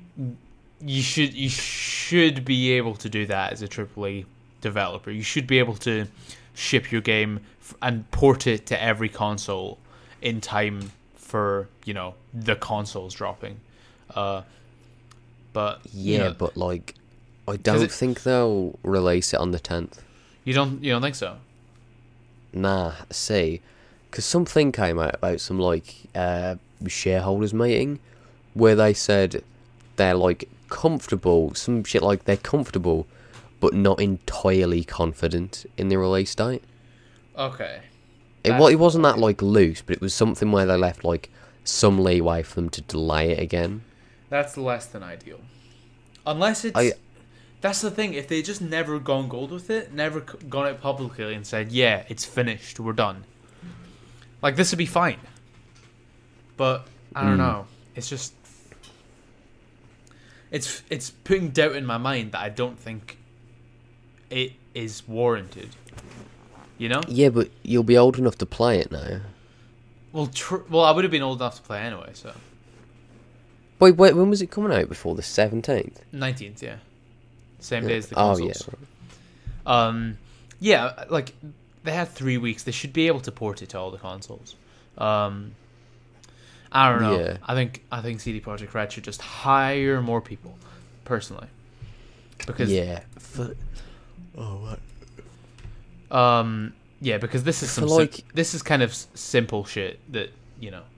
you should you should be able to do that as a triple A developer. You should be able to ship your game f- and port it to every console in time for, you know, the consoles dropping. Uh, but Yeah, you know, but like, I don't it- think they'll release it on the tenth. you don't you don't think so? Nah, see, because something came out about some like uh, shareholders meeting where they said they're like comfortable, some shit like they're comfortable, but not entirely confident in the release date. Okay. It, That's- wa- it wasn't that like loose, but it was something where they left like some leeway for them to delay it again. That's less than ideal. Unless it's... I- That's the thing. If they just never gone gold with it, never c- gone out publicly and said, yeah, it's finished, we're done. Like, this would be fine. But, I don't Mm. know. It's just... It's it's putting doubt in my mind that I don't think it is warranted. You know? Yeah, but you'll be old enough to play it now. Well, tr- well, I would have been old enough to play anyway, so... Wait, wait, when was it coming out? Before the seventeenth? nineteenth, yeah. Same day as the Oh consoles. yeah. Um, yeah, like they had three weeks. They should be able to port it to all the consoles. Um, I don't know. Yeah. I think I think C D Projekt Red should just hire more people, personally, because Yeah. For, oh what? um, yeah, because this is For some sim- like- this is kind of s- simple shit that you know.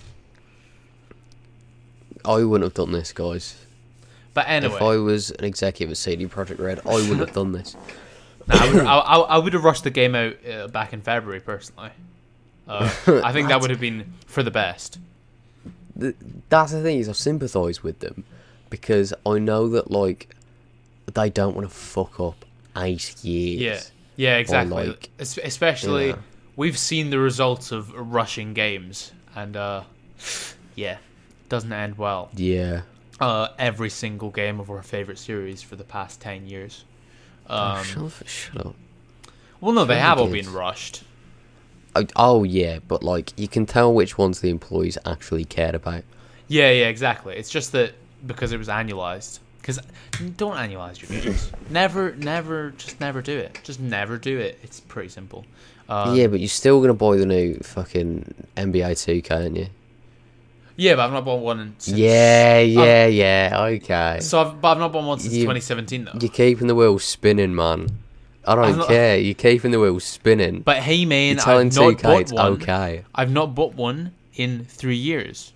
I wouldn't have done this, guys. But anyway, If I was an executive at C D Projekt Red, I wouldn't have done this. nah, I, would, I, I, I would have rushed the game out uh, back in February, personally. Uh, I think that would have been for the best. The, that's the thing is, I sympathise with them because I know that like they don't want to fuck up eight years. Yeah, yeah, exactly. like, Es- Especially, yeah. we've seen the results of rushing games, and uh, yeah, doesn't end well. Yeah. Uh, every single game of our favorite series for the past ten years. oh, Um, shut up. Shut up. well, no, they Sure have they all did. been rushed. Oh, oh, yeah, but, like, you can tell which ones the employees actually cared about. Yeah, yeah, exactly. It's just that because it was annualized. Because don't annualize your games. never, never, just never do it. Just never do it. It's pretty simple. Um, yeah, but you're still going to buy the new fucking N B A two K, aren't you? yeah, but I've not bought one since. Yeah, yeah, yeah, okay. So, I've, but I've not bought one since You- twenty seventeen though. You're keeping the wheels spinning, man. I I'm don't not- care. You're keeping the wheels spinning. But hey, man, You're telling I've two not K bought it's one. okay. I've not bought one in three years.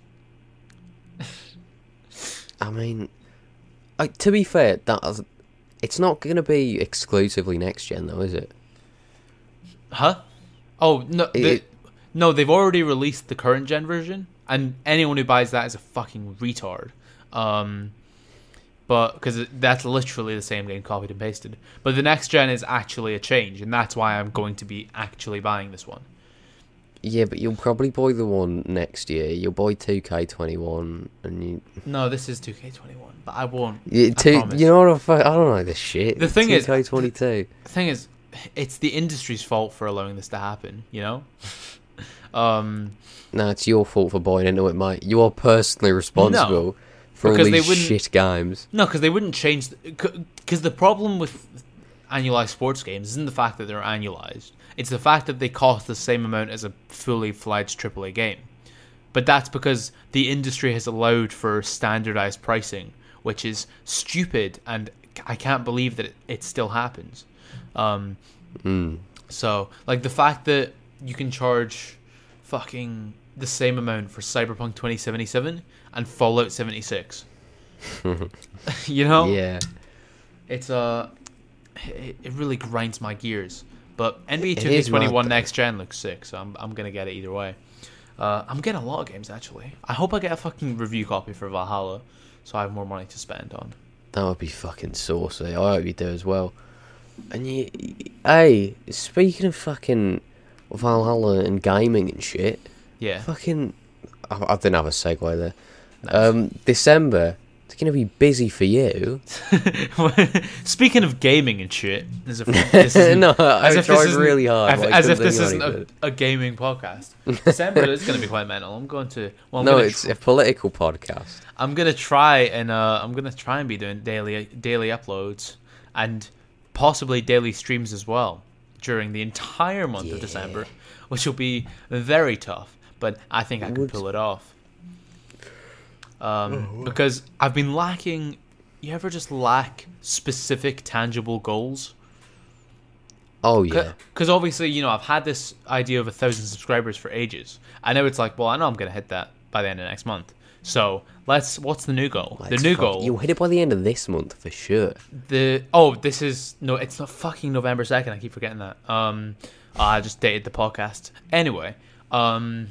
I mean, like, to be fair, that it's not going to be exclusively next gen, though, is it? Huh? Oh no, It- the, no, they've already released the current gen version, and anyone who buys that is a fucking retard. Um, but because that's literally the same game copied and pasted. But the next gen is actually a change, and that's why I'm going to be actually buying this one. Yeah, but you'll probably buy the one next year. You'll buy two K twenty-one, and you. No, this is two K twenty-one, but I won't. you I two, promise. you know what? the fuck- I don't know this shit. The thing is- two K twenty-two. The thing is, it's the industry's fault for allowing this to happen. You know. um. No, it's your fault for buying into it, mate. You are personally responsible for all because they these wouldn't- shit games. No, because they wouldn't change. Because the problem with annualized sports games isn't the fact that they're annualized. It's the fact that they cost the same amount as a fully fledged triple A game. But that's because the industry has allowed for standardized pricing, which is stupid, and I can't believe that it, it still happens. Um, Mm. so, like, the fact that you can charge fucking the same amount for Cyberpunk twenty seventy-seven and Fallout seventy-six. You know? Yeah. It's uh, it, it really grinds my gears. But N B A It two K is twenty-one mad. next gen looks sick, so I'm I'm gonna get it either way. Uh, I'm getting a lot of games actually. I hope I get a fucking review copy for Valhalla, so I have more money to spend on. That would be fucking saucy. I hope you do as well. And you, hey, speaking of fucking Valhalla and gaming and shit, Yeah. fucking, I, I didn't have a segue there. Nice. Um, December, it's gonna be busy for you. Speaking of gaming and shit, as if this isn't, no, as I if this tried isn't- really hard. as, but I as if couldn't this think of isn't a, anything. a gaming podcast. December is going to be quite mental. I'm going to. Well, I'm No, gonna it's tr- a political podcast. I'm gonna try and uh, I'm gonna try and be doing daily daily uploads and possibly daily streams as well during the entire month of Yeah. December, which will be very tough. But I think I can Would- pull it off. Um, because I've been lacking. You ever just lack specific, tangible goals? Oh yeah, Because obviously, you know, I've had this idea of a thousand subscribers for ages. I know it's like, well, I know I'm gonna hit that by the end of next month. So let's. What's the new goal? Let's the new fuck- goal. You'll hit it by the end of this month for sure. The oh, this is no, it's not fucking November second. I keep forgetting that. Um, I just dated the podcast. Anyway, um,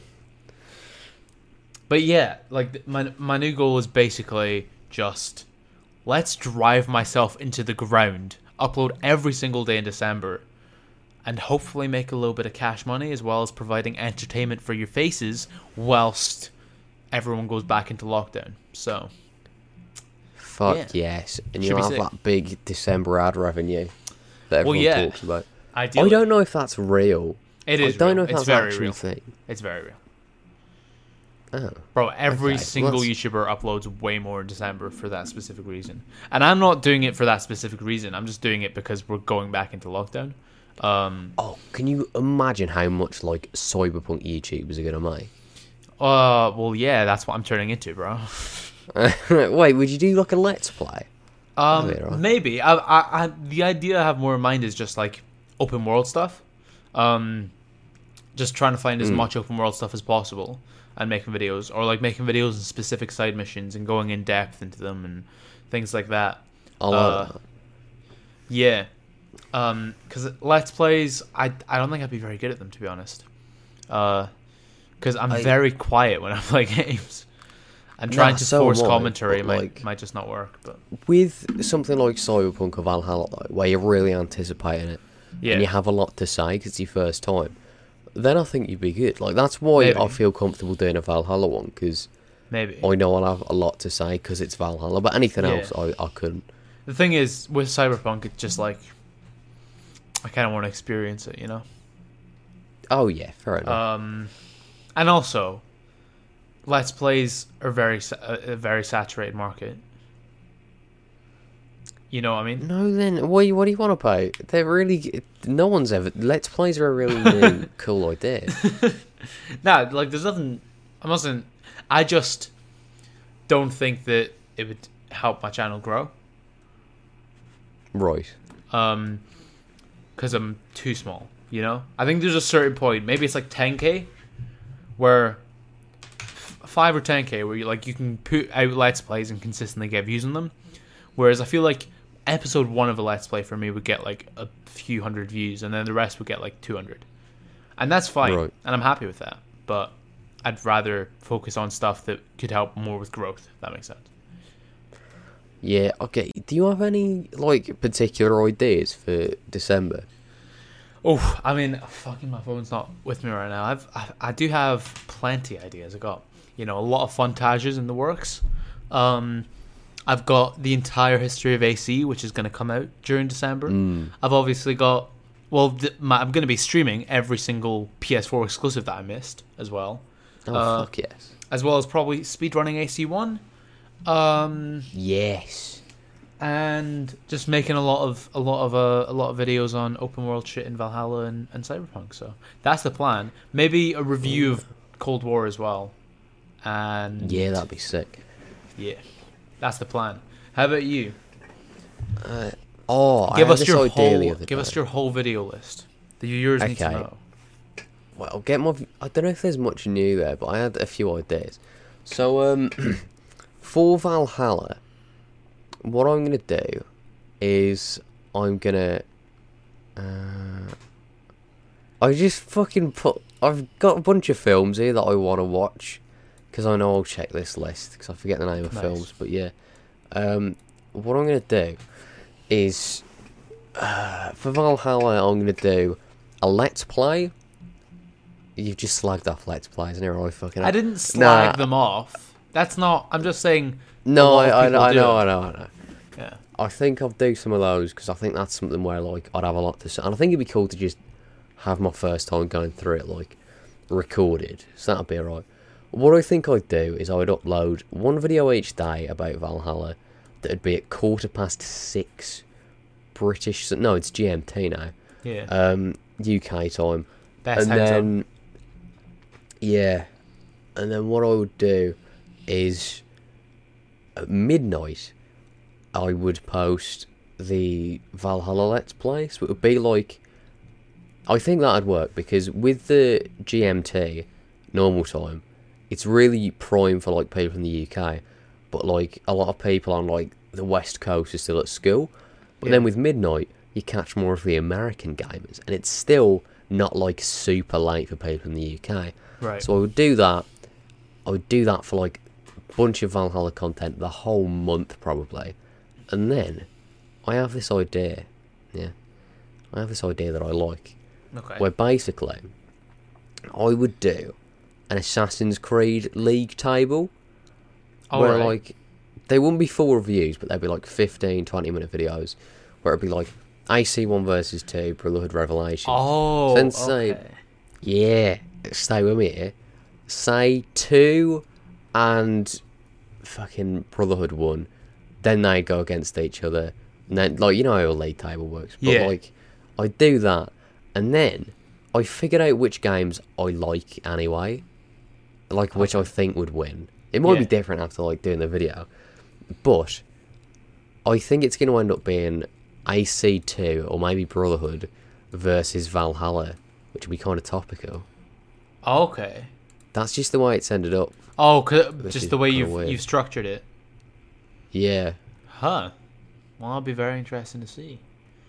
but yeah, like th- my my new goal is basically just let's drive myself into the ground, upload every single day in December, and hopefully make a little bit of cash money as well as providing entertainment for your faces whilst everyone goes back into lockdown. So. Fuck Yeah. yes, and Should you'll be have sick. that big December ad revenue that Well, everyone yeah. talks about. Ideally, I don't know if that's real. It is. I don't real. know if it's that's very actually real. a thing. It's very real. Oh. Bro, every Okay, single let's- YouTuber uploads way more in December for that specific reason. And I'm not doing it for that specific reason. I'm just doing it because we're going back into lockdown. Um, Oh, can you imagine how much like cyberpunk YouTubers are gonna make? uh, well, yeah, that's what I'm turning into, bro. Wait, would you do like a let's play? Um, Yeah, right. maybe. I, I, I, the idea I have more in mind is just like open world stuff. Um, just trying to find as Mm. much open world stuff as possible and making videos, or like making videos in specific side missions and going in depth into them and things like that. I like Uh, that. Yeah. Um, because let's plays, I I don't think I'd be very good at them, to be honest. Uh, because I'm I- very quiet when I play games. And trying Nah, to so force am I, commentary but, might like- might just not work. But With something like Cyberpunk or Valhalla, like, where you're really anticipating it, yeah, and you have a lot to say because it's your first time, then I think you'd be good. Like, that's why Maybe. I feel comfortable doing a Valhalla one, because maybe. I know I'll have a lot to say because it's Valhalla, but anything Yeah. else, I, I couldn't. The thing is, with Cyberpunk, it's just like I kind of want to experience it, you know. Oh, yeah, fair enough. Um, and also, Let's Plays are very sa- a a very saturated market. You know what I mean? No, then, what, do you- what do you want about? They're really... No one's ever... Let's Plays are a really new, cool idea. Nah, like there's nothing. I'm not saying. I just don't think that it would help my channel grow. Right. Um, because I'm too small. You know, I think there's a certain point. Maybe it's like ten K, where f- five or ten K, where you like you can put out Let's Plays and consistently get views on them. Whereas I feel like episode one of a Let's Play for me would get like a few hundred views, and then the rest would get like two hundred, and that's fine, Right. and I'm happy with that. But I'd rather focus on stuff that could help more with growth. If that makes sense. Yeah, okay. Do you have any, like, particular ideas for December? Oh, I mean, fucking my phone's not with me right now. I've, I, I do have plenty of ideas. I got, you know, a lot of Fontages in the works. Um, I've got the entire history of A C, which is going to come out during December. Mm. I've obviously got, well, th- my, I'm going to be streaming every single P S four exclusive that I missed as well, Oh, Uh, fuck yes. as well as probably speedrunning A C one. Um, Yes. and just making a lot of a lot of uh, a lot of videos on open world shit in Valhalla and, and Cyberpunk. So that's the plan. Maybe a review of Cold War as well. And Yeah, that'd be sick. yeah, that's the plan. How about you? Uh, oh, Give I us had your this idea the whole other give us day. your whole video list. The viewers need to Okay. know. Well, get my. I don't know if there's much new there, but I had a few ideas. So, um, for Valhalla, what I'm gonna do is I'm gonna. Uh, I just fucking put. I've got a bunch of films here that I want to watch because I know I'll check this list because I forget the name of Nice. films. But yeah, um, what I'm gonna do is uh, for Valhalla, I'm gonna do a Let's Play. You've just slagged off Let's Plays, and you're all fucking. I didn't slag Nah. them off. That's not. I'm just saying. No, a lot of I, I, people I do know, it. I know, I know. Yeah. I think I'll do some of those because I think that's something where like I'd have a lot to say, and I think it'd be cool to just have my first time going through it like recorded. So that'd be alright. What I think I'd do is I would upload one video each day about Valhalla. That'd be at quarter past six British. No, it's G M T now. Yeah. Um, U K time. Best and time zone. then yeah, and then what I would do is at midnight I would post the Valhalla Let's Play. So it would be like, I think that'd work because with the G M T normal time, it's really prime for like people in the U K, but like a lot of people on like the West Coast are still at school. But Yeah. then with midnight, you catch more of the American gamers, and it's still not like super late for people in the U K. Right. So I would do that. I would do that for like a bunch of Valhalla content the whole month probably. And then I have this idea. Yeah. I have this idea that I like. Okay. Where basically I would do an Assassin's Creed League table. Where Alright. like they wouldn't be full reviews, but they'd be like fifteen, twenty minute videos where it'd be like A C one versus two, Brotherhood Revelation. Oh. Then say- okay. Yeah, stay with me here. Say two and fucking Brotherhood one, then they go against each other, and then like you know how a league table works. But Yeah. like I do that, and then I figured out which games I like anyway, like which I think would win. It might Yeah. be different after like doing the video, but I think it's going to end up being A C two or maybe Brotherhood versus Valhalla, which would be kind of topical. Okay. That's just the way it's ended up. Oh, 'cause- Which just is the way kinda you've weird. you've structured it. Yeah. Huh. Well, that'll be very interesting to see.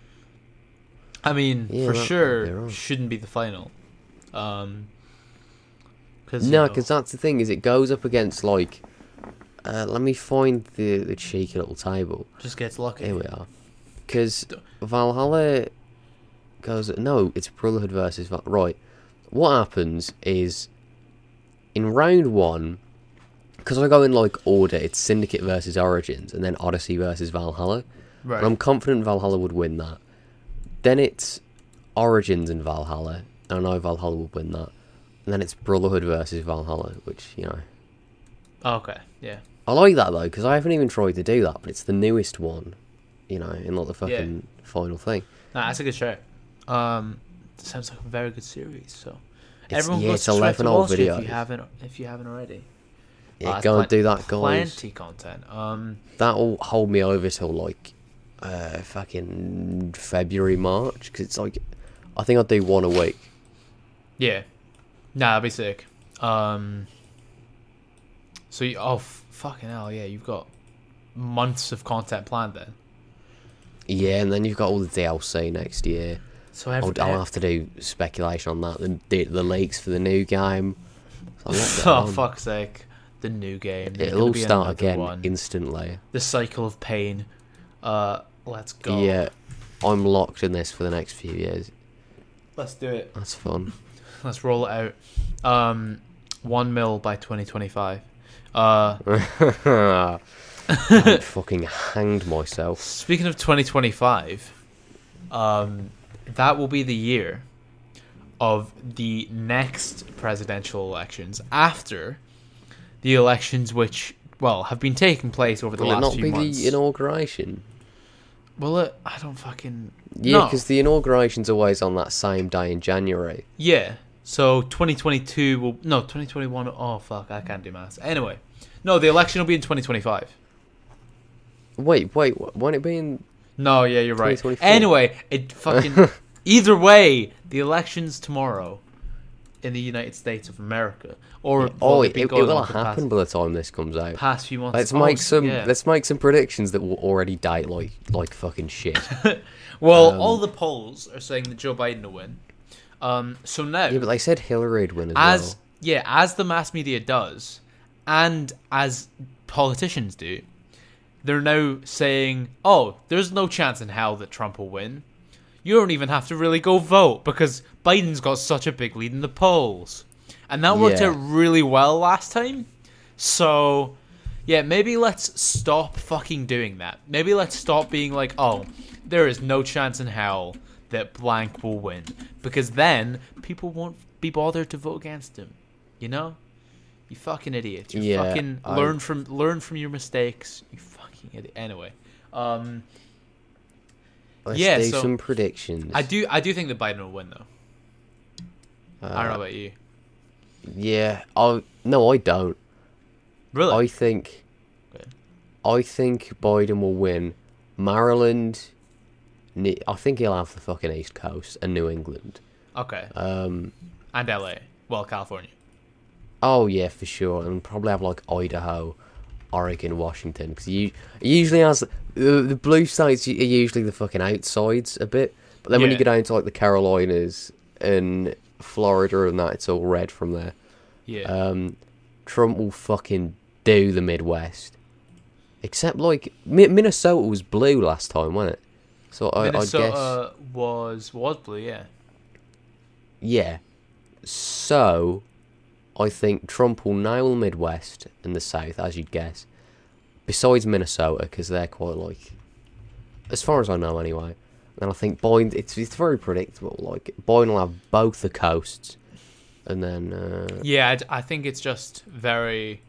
I mean, Yeah, for that might be sure, right. shouldn't be the final. Um. Cause, you No, know- because that's the thing is it goes up against like Uh, let me find the, the cheeky little table. Just gets lucky. Here we are. Because Valhalla goes... No, it's Brotherhood versus... Val- right. What happens is... In round one... Because I go in, like, order, it's Syndicate versus Origins, and then Odyssey versus Valhalla. Right. And I'm confident Valhalla would win that. Then it's Origins and Valhalla, and I know Valhalla would win that. And then it's Brotherhood versus Valhalla, which, you know... Okay, yeah. I like that, though, because I haven't even tried to do that, but it's the newest one, you know, in, like, the fucking Yeah. final thing. Nah, that's a good show. Um, sounds like a very good series, so... It's, Everyone yeah, go it's subscribe eleven to old Wall Street videos. if you haven't, if you haven't already. Yeah, Oh, that's go and plen- do that, guys. Plenty content. Um, That'll hold me over till, like, uh, fucking February, March, because it's, like, I think I'll do one a week. yeah. Nah, that'd be sick. Um, so, you, oh, f- fucking hell, yeah, you've got months of content planned then. Yeah, and then you've got all the D L C next year. So I'll, every, I'll have to do speculation on that. The, the, the leaks for the new game. So I'll let that oh, on. fuck's sake. The new game. There's It'll gonna all be start another again one. instantly. The cycle of pain. Uh, let's go. Yeah, I'm locked in this for the next few years. Let's do it. That's fun. Let's roll it out. Um, one mil by twenty twenty-five. Uh, I fucking hanged myself. speaking of twenty twenty-five, um, that will be the year of the next presidential elections after the elections which, well, have been taking place over the Will it last not few be months. the inauguration? Will it? I don't fucking... Yeah, No. because the inauguration's always on that same day in January. Yeah. So twenty twenty-two will... No, twenty twenty-one... Oh, fuck. I can't do maths. Anyway. No, the election will be in twenty twenty-five. Wait, wait, wh- won't it be in... No, yeah, you're right. twenty twenty-four. Anyway, it fucking... Either way, the election's tomorrow in the United States of America. Or Oh, well, it, they've been it going will on for the happen past, by the time this comes out. past few months. Let's Oh, make some. yeah. Let's make some predictions that will already date like like fucking shit. Well, um, all the polls are saying that Joe Biden will win. Um, so now, Yeah, but they said Hillary'd win as, as well. yeah, as the mass media does, and as politicians do, they're now saying, "Oh, there's no chance in hell that Trump will win. You don't even have to really go vote because Biden's got such a big lead in the polls." And that worked Yeah. out really well last time. So, yeah, maybe let's stop fucking doing that. Maybe let's stop being like, "Oh, there is no chance in hell that blank will win." Because then people won't be bothered to vote against him. You know? You fucking idiot. You Yeah, fucking I- learn from learn from your mistakes. You fucking idiot. Anyway, um Let's yeah, do so- some predictions. I do I do think that Biden will win though. Uh, I don't know about you. Yeah. I no, I don't. Really? I think. Okay. I think Biden will win. Maryland. Ne- I think he'll have the fucking East Coast and New England. Okay. Um. And L A. Well, California. Oh yeah, for sure, and probably have like Idaho, Oregon, Washington, because he usually has the, the blue states are usually the fucking outsides a bit, but then when you Yeah. get down to like the Carolinas and Florida and that, it's all red from there. Yeah. Um, Trump will fucking do the Midwest, except like Mi- Minnesota was blue last time, wasn't it? So I, I guess Minnesota was was blue, yeah. yeah. So I think Trump will nail the Midwest and the South, as you'd guess. Besides Minnesota, because they're quite like, as far as I know, anyway. And I think Biden, it's it's very predictable. Like Biden will have both the coasts, and then uh, Yeah, I d- I, think it's just very,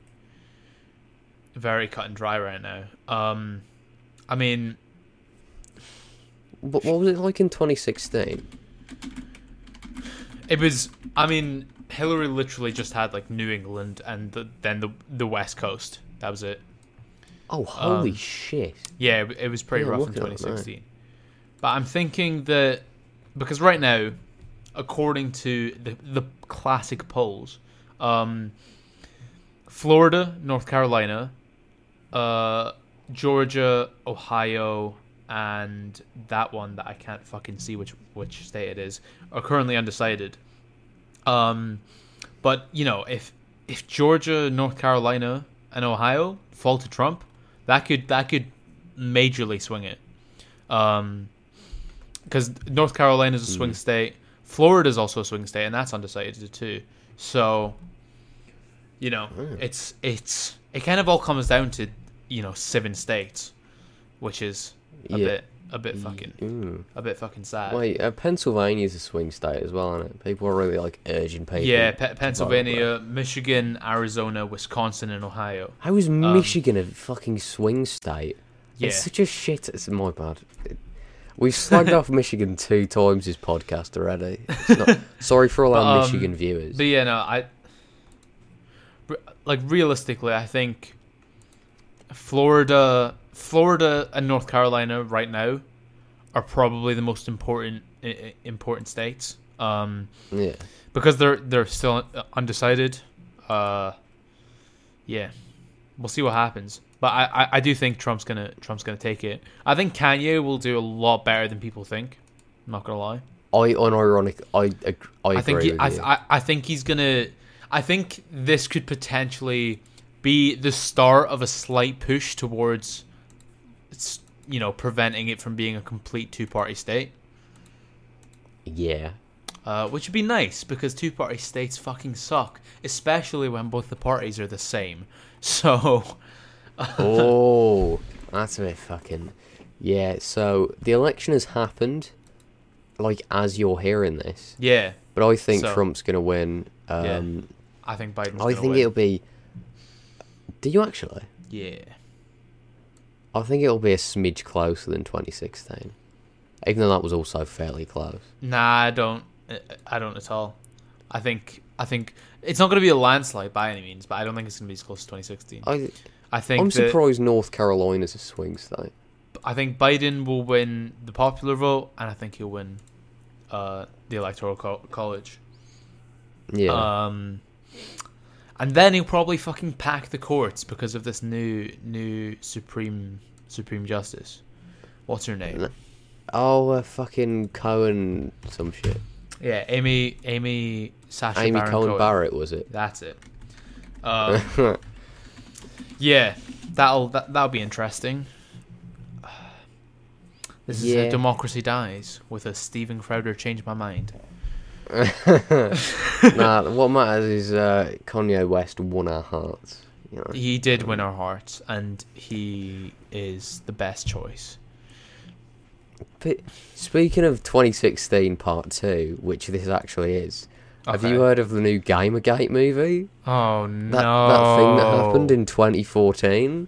very cut and dry right now. Um, I mean, what, what was it like in twenty sixteen? it was. I mean, Hillary literally just had like New England and the, then the the West Coast. That was it. Oh, holy Um, shit! Yeah, it, it was pretty Yeah, rough in looking at twenty it now. sixteen. But I'm thinking that because right now, according to the the classic polls, um, Florida, North Carolina, uh, Georgia, Ohio, and that one that I can't fucking see which which state it is are currently undecided. Um, but you know, if if Georgia, North Carolina, and Ohio fall to Trump, that could that could majorly swing it. Um, because North Carolina is a swing mm. state, Florida is also a swing state, and that's undecided too. So, you know, mm. it's it's it kind of all comes down to, you know, seven states, which is a yeah. bit a bit fucking mm. a bit fucking sad. Wait, uh, Pennsylvania's a swing state as well, isn't it? People are really like urging people. Yeah, Pe- Pennsylvania, Michigan, Arizona, Wisconsin, and Ohio. How is Michigan um, a fucking swing state? Yeah. It's such a shit. It's my bad. It, we've slagged off Michigan two times this podcast already. It's not, sorry for all our um, Michigan viewers. But yeah, no, I like realistically, I think Florida, Florida, and North Carolina right now are probably the most important important states. Um, yeah, because they're they're still undecided. Uh, yeah, we'll see what happens. But I, I, I do think Trump's gonna Trump's gonna take it. I think Kanye will do a lot better than people think. I'm not gonna lie. I unironic. I I, I think he, with I, you. I I think he's gonna. I think this could potentially be the start of a slight push towards, you know, preventing it from being a complete two-party state. Yeah. Uh, which would be nice because two-party states fucking suck, especially when both the parties are the same. So. Oh, that's a bit fucking... Yeah, so the election has happened, like, as you're hearing this. Yeah. But I think so, Trump's going to win. Um, yeah. I think Biden's I think win. it'll be... Do you actually? Yeah. I think it'll be a smidge closer than twenty sixteen. Even though that was also fairly close. Nah, I don't. I don't at all. I think... I think... It's not going to be a landslide by any means, but I don't think it's going to be as close as twenty sixteen. I... I think I'm that, surprised North Carolina's a swing state. I think Biden will win the popular vote, and I think he'll win uh, the electoral co- college. Yeah. Um, and then he'll probably fucking pack the courts because of this new new supreme supreme justice. What's her name? Oh, uh, fucking Cohen, some shit. Yeah, Amy Amy Sacha Amy Baron Cohen Cohen Barrett, was it? That's it. Um, yeah, that'll that, that'll be interesting. This is yeah. a Democracy Dies with a Steven Crowder Change My Mind. Nah, what matters is uh, Kanye West won our hearts. You know? He did win our hearts, and he is the best choice. But speaking of twenty sixteen Part two, which this actually is, okay. Have you heard of the new Gamergate movie? Oh, no. That, that thing that happened in twenty fourteen?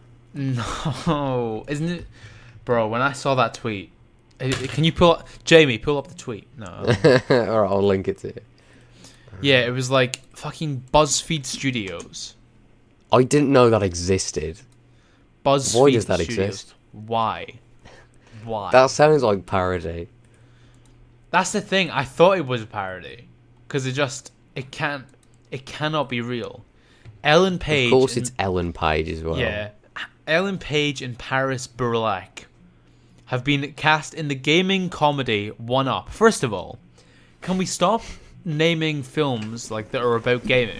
No. Isn't it... Bro, when I saw that tweet... Can you pull up... Jamie, pull up the tweet. No. Alright, I'll link it to you. Yeah, it was like fucking BuzzFeed Studios. I didn't know that existed. BuzzFeed Why does that Studios. exist? Why? Why? That sounds like parody. That's the thing. I thought it was a parody. Because it just... It can't... It cannot be real. Ellen Page... Of course and, it's Ellen Page as well. Yeah. Ellen Page and Paris Burlack have been cast in the gaming comedy One Up. First of all, can we stop naming films like that are about gaming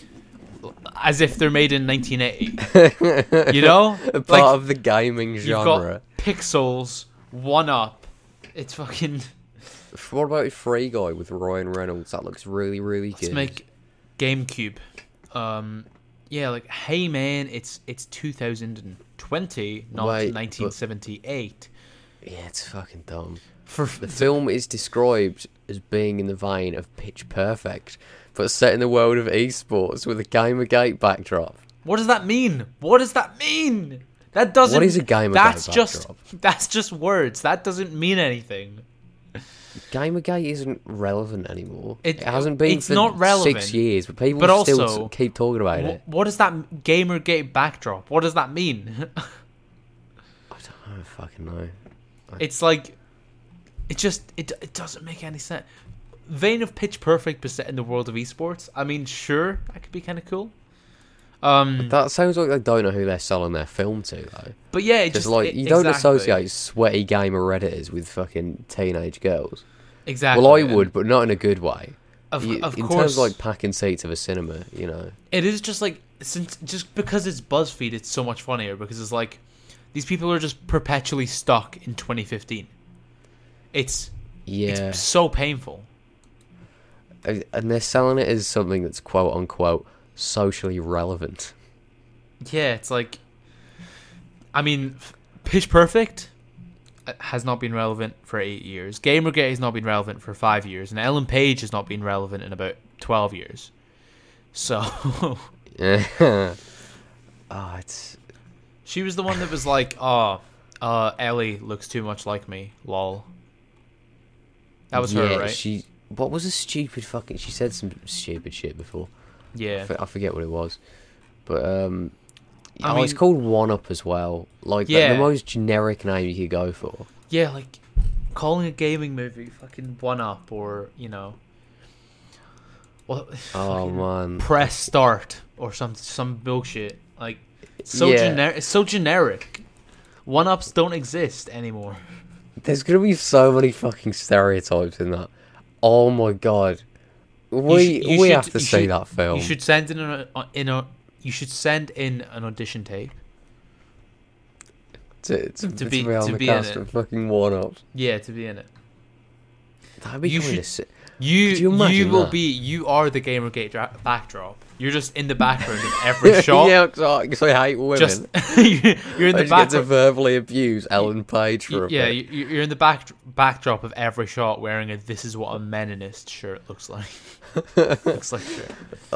as if they're made in nineteen eighty? You know? Part like, of the gaming genre. You've got Pixels, One Up. It's fucking... What about Free Guy with Ryan Reynolds? That looks really, really Let's good. Let's make GameCube. Um... Yeah, like, hey man, it's it's two thousand twenty, not Wait, nineteen seventy-eight. But, yeah, it's fucking dumb. For the film is described as being in the vein of Pitch Perfect, but set in the world of esports with a Gamergate backdrop. What does that mean? What does that mean? That doesn't. What is a Gamergate that's backdrop? Just, that's just words. That doesn't mean anything. Gamergate isn't relevant anymore. It, it hasn't been it's for not relevant, six years, but people but still also, keep talking about wh- it. What does that Gamergate backdrop? What does that mean? I don't know, fucking know. I... It's like, it just it it doesn't make any sense. Vein of Pitch Perfect, but set in the world of esports. I mean, sure, that could be kind of cool. Um, but that sounds like they don't know who they're selling their film to, though. But yeah, it just like it, you don't exactly. associate sweaty gamer redditors with fucking teenage girls. Exactly. Well, I would, but not in a good way. Of, you, of in course, terms of like packing seats of a cinema, you know. It is just like since just because it's BuzzFeed, it's so much funnier because it's like these people are just perpetually stuck in twenty fifteen. It's Yeah. it's so painful. Uh, And they're selling it as something that's quote unquote socially relevant. Yeah, it's like, I mean, Pitch Perfect has not been relevant for eight years. Gamergate has not been relevant for five years, and Ellen Page has not been relevant in about twelve years. So, Yeah. Oh, it's she was the one that was like, "Oh, uh, Ellie looks too much like me." Lol. That was yeah, her, right? She what was a stupid fucking? She said some stupid shit before. I, Yeah. f- I forget what it was, but um, I oh, it's mean- called One Up as well. Like the- Yeah. the most generic name you could go for. Yeah, like calling a gaming movie fucking One Up, or you know, what? Oh man, Press start or some some bullshit. Like so Yeah. generic. It's so generic. One ups don't exist anymore. there's gonna be so many fucking stereotypes in that. Oh my god, we sh- you we should- have to you see should- that film. You should send in a in a you should send in an audition tape. to, to, to to be- be on to the be in cast it. of fucking One Up. Yeah, to be in it. That'd be You kind should- of sick. You Could you you, imagine will that? be you are the Gamergate dra- backdrop. You're just in the background of every shot. yeah, because I, I hate women. Just you're in I the just get to background. verbally abuse Ellen Page for a Yeah, bit. you- you're in the back backdrop of every shot wearing a "This is what a meninist" shirt looks like. looks like shirt.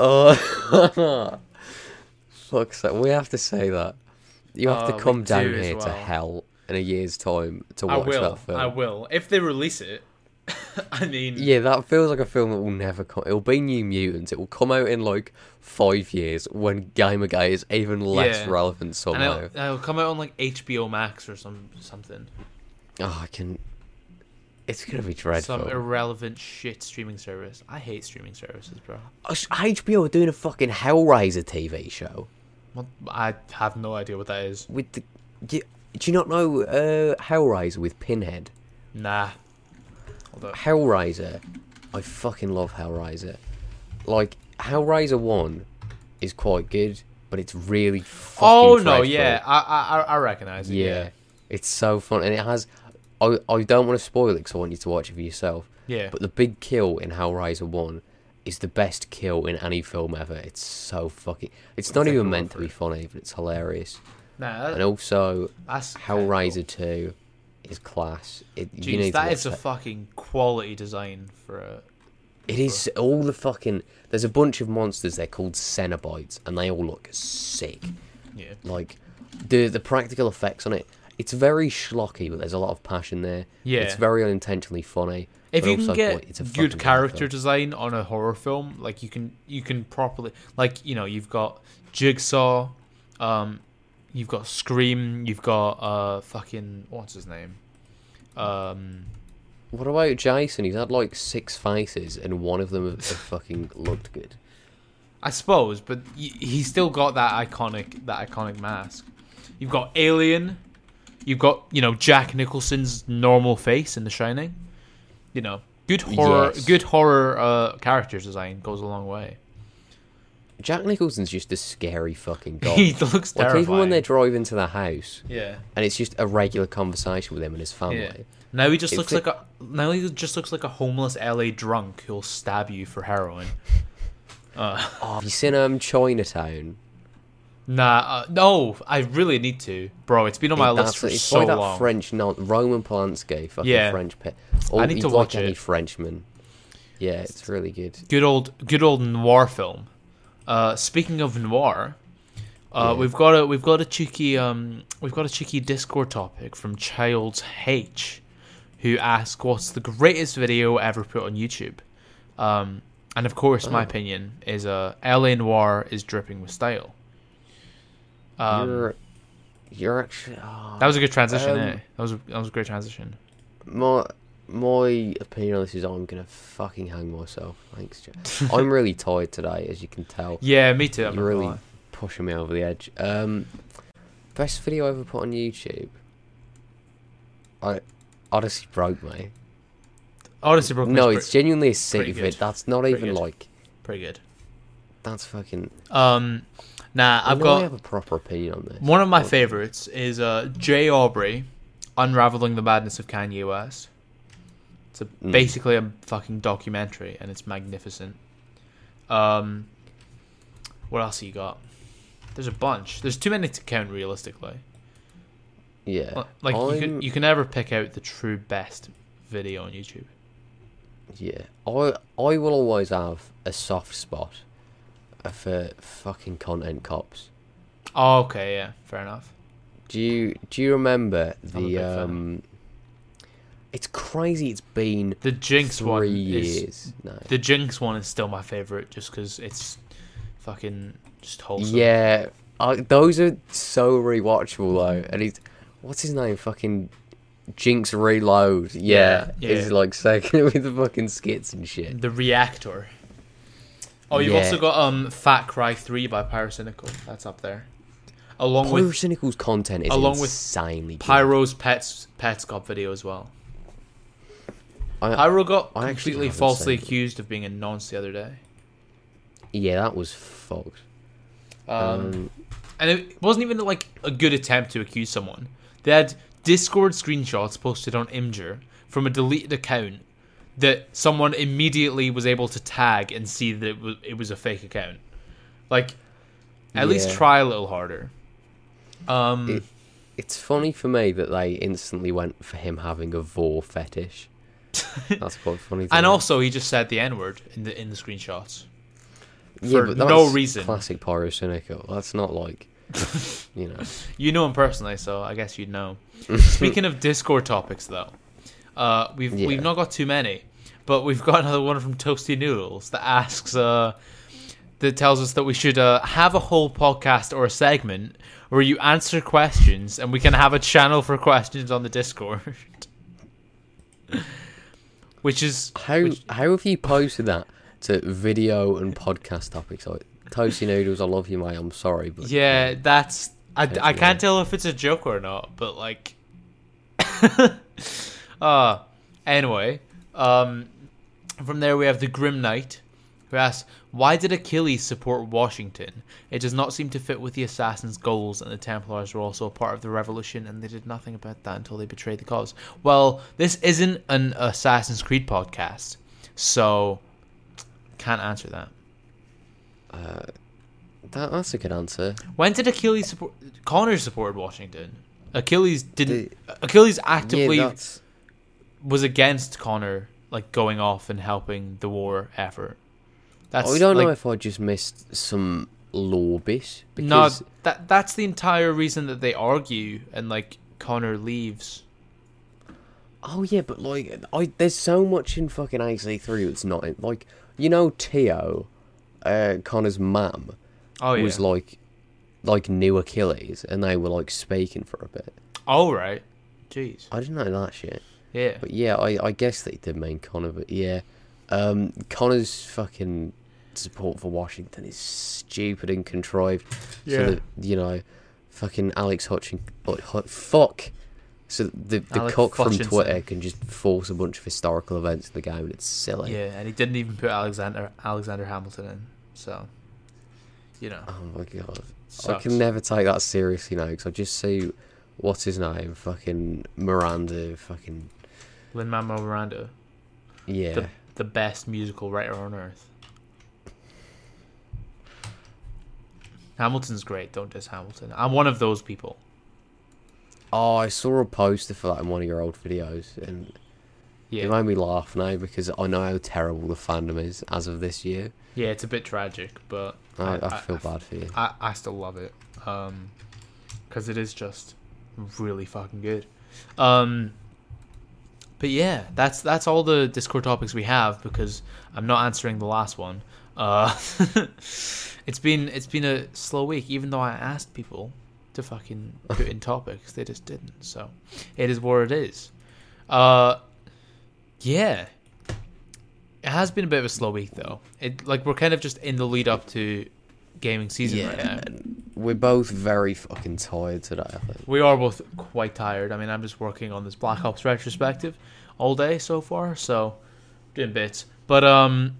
Oh, fuck's sake. We have to say that. You have Oh, to we come down do as here to well. hell in a year's time to I watch will. that film. I will. If they release it, I mean, Yeah, that feels like a film that will never come. It'll be New Mutants. It will come out in like five years when Gamergate is even less Yeah. relevant and somehow. it'll, it'll come out on like H B O Max or some something. Oh, I can. It's gonna be dreadful. Some irrelevant shit streaming service. I hate streaming services, bro. Oh, H B O are doing a fucking Hellraiser T V show What, I have no idea what that is. with the. Do, do you not know uh, Hellraiser with Pinhead? Nah. Hold up. Hellraiser, I fucking love Hellraiser. Like Hellraiser One is quite good, but it's really fucking Oh no, dreadful. yeah, I I I recognize it. yeah, Yeah, it's so fun, and it has. I I don't want to spoil it because I want you to watch it for yourself. yeah. But the big kill in Hellraiser One is the best kill in any film ever. It's so fucking. It's not Take even a meant word to for be it. funny, but it's hilarious. Nah, And that, also, that's Hellraiser Two is class. It, you Jeez, need that to watch is a that. fucking quality design for a. It is all the fucking. There's a bunch of monsters there called Cenobites, and they all look sick. Yeah. Like the the practical effects on it. It's very schlocky, but there's a lot of passion there. Yeah. It's very unintentionally funny. If but you can also get quite- it's a fucking good great character film. design on a horror film, like you can you can properly like you know you've got Jigsaw, um, you've got Scream, you've got uh fucking what's his name, um. What about Jason? He's had like six faces, and one of them have, have fucking looked good. I suppose, but y- he's still got that iconic that iconic mask. You've got Alien, you've got you know Jack Nicholson's normal face in The Shining. You know, good horror, Yes. good horror uh, character design goes a long way. Jack Nicholson's just a scary fucking guy. He looks Like terrifying. even when they drive into the house, yeah, and it's just a regular conversation with him and his family. yeah. Now he just It looks fit- like a now he just looks like a homeless L A drunk who'll stab you for heroin. Uh, Oh, have you seen um Chinatown? nah, uh, no, I really need to, bro. It's been on my It- list that's- for it's so by that long. French non Roman Polanski, fucking Yeah. French pet. I need he'd to like watch any it. Frenchman. Yeah, it's really good. Good old, good old noir film. Uh, speaking of noir, uh, Yeah. we've got a we've got a cheeky um we've got a cheeky Discord topic from Childs H, who asked what's the greatest video ever put on YouTube, um, and of course my Oh. opinion is uh L A Noir is dripping with style. Um, you're, you're actually. Oh, that was a good transition, um, eh? That was a, that was a great transition. my my opinion on this is I'm gonna fucking hang myself. Thanks, Joe. I'm really tired today, as you can tell. Yeah, me too. I'm You're not gonna really lie. pushing me over the edge. Um, best video I ever put on YouTube. I honestly broke me. Odyssey Broken No, is it's genuinely a sick pretty vid. good. That's not Pretty even good. like. pretty good. That's fucking. Um, Nah, I I've know got I have a proper opinion on this. one of my What- favorites is uh, Jay Aubrey, Unraveling the Madness of Kanye West. It's a, Mm. basically a fucking documentary, and it's magnificent. Um, what else you got? There's a bunch. There's too many to count realistically. Yeah. Like you I'm- can you can never pick out the true best video on YouTube. Yeah. I I will always have a soft spot for fucking content cops. Oh, okay, yeah, fair enough. Do you do you remember I'm a the big fan. um? It's crazy. It's been The Jinx three one years. is No. the Jinx one is still my favorite, just because it's fucking just wholesome. Yeah, I, those are so rewatchable though. And he's what's his name? Fucking Jinx Reload. Yeah, Yeah, he's yeah. like second with the fucking skits and shit. The Reactor. Oh, you've Yeah. also got um Fat Cry three by Pyrocynical. That's up there. Along with Pyrocynical's content is along with insanely good. Pyro's Pets Petscop video as well. I, Pyro got I actually completely haven't falsely seen it. accused of being a nonce the other day. yeah, that was fucked. Um, Um, and it wasn't even like a good attempt to accuse someone. They had Discord screenshots posted on Imgur from a deleted account that someone immediately was able to tag and see that it was, it was a fake account. Like, at least Yeah. try a little harder. Um, It- it's funny for me that they instantly went for him having a vor fetish. That's quite funny. to and me. also, he just said the N word in the in the screenshots. yeah, for but no that's reason. Classic Pyrocynical. That's not like, you know. You know him personally, so I guess you'd know. Speaking of Discord topics, though, uh, we've Yeah. we've not got too many, but we've got another one from Toasty Noodles that asks, uh, that tells us that we should uh, have a whole podcast or a segment where you answer questions, and we can have a channel for questions on the Discord. Which is How which- how have you posted that to video and podcast topics? Like Toasty Noodles, I love you, mate. I'm sorry, but yeah, that's I, That's I can't weird. tell if it's a joke or not, but like, uh anyway, um, from there we have the Grim Knight, who asks, "Why did Achilles support Washington? It does not seem to fit with the Assassins' goals, and the Templars were also a part of the revolution, and they did nothing about that until they betrayed the cause." Well, this isn't an Assassin's Creed podcast, so can't answer that. uh, that that's a good answer. When did Achilles support? Connor supported Washington. Achilles didn't. Achilles actively Yeah, that's was against Connor, like going off and helping the war effort. That's I don't like, know if I just missed some law bit no, because that that's the entire reason that they argue, and like Connor leaves. oh yeah, but like I there's so much in fucking A C three that's not in, like you know Tio, uh, Connor's mum Oh yeah. was like like new Achilles, and they were like speaking for a bit. Oh right. Jeez. I didn't know that shit. Yeah. But yeah, I, I guess they did mean Connor, but yeah. Um, Connor's fucking support for Washington is stupid and contrived. Yeah. So that, you know, fucking Alex Hutchin... Like, Hut- fuck! So the, the Alec cock from Hutchinson. Twitter can just force a bunch of historical events in the game, and it's silly. Yeah, and he didn't even put Alexander Alexander Hamilton in, so you know. Oh my god. I Sucks. can never take that seriously now, because I just see... What's his name? Fucking Miranda, fucking... Lin-Manuel Miranda, Yeah. the the best musical writer on earth. Hamilton's great. Don't diss Hamilton. I'm one of those people. Oh, I saw a poster for that in one of your old videos, and Yeah, it made me laugh now because I know how terrible the fandom is as of this year. yeah, it's a bit tragic, but I, I, feel bad for you. I, I still love it, um, because it is just really fucking good. Um, but yeah, that's that's all the Discord topics we have because I'm not answering the last one. Uh, it's been it's been a slow week, even though I asked people to fucking put in topics, they just didn't. So it is what it is. Uh, yeah, it has been a bit of a slow week though. It like we're kind of just in the lead up to gaming season right now. We're both very fucking tired today, I think. We are both quite tired. I mean, I'm just working on this Black Ops retrospective all day so far, so doing bits. But um,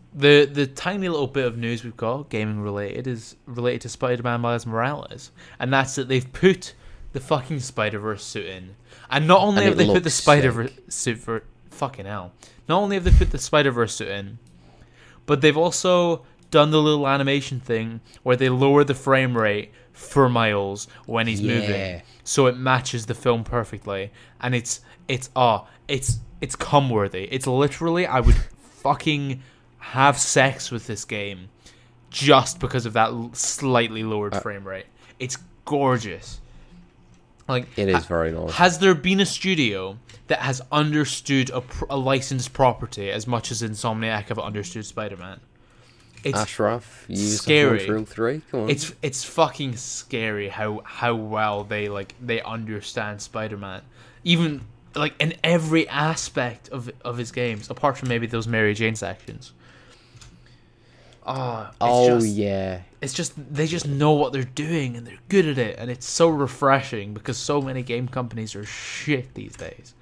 The the tiny little bit of news we've got, gaming related, is related to Spider-Man Miles Morales, and that's that they've put the fucking Spider-Verse suit in, and not only And have it they put the looks Spider-Verse suit for fucking hell, not only have they put the Spider-Verse suit in, but they've also done the little animation thing where they lower the frame rate for Miles when he's Yeah. moving, so it matches the film perfectly, and it's it's ah, it's it's cum worthy. It's literally, I would fucking have sex with this game just because of that l- slightly lowered Uh, frame rate. It's gorgeous. Like It is ha- very nice. Has there been a studio that has understood a, pr- a licensed property as much as Insomniac have understood Spider-Man? It's Ashraf, use scary. Unreal three. Come on. it's it's fucking scary how how well they like they understand Spider-Man, even like in every aspect of of his games, apart from maybe those Mary Jane sections. Oh, it's oh just, yeah. it's just they just know what they're doing and they're good at it, and it's so refreshing because so many game companies are shit these days.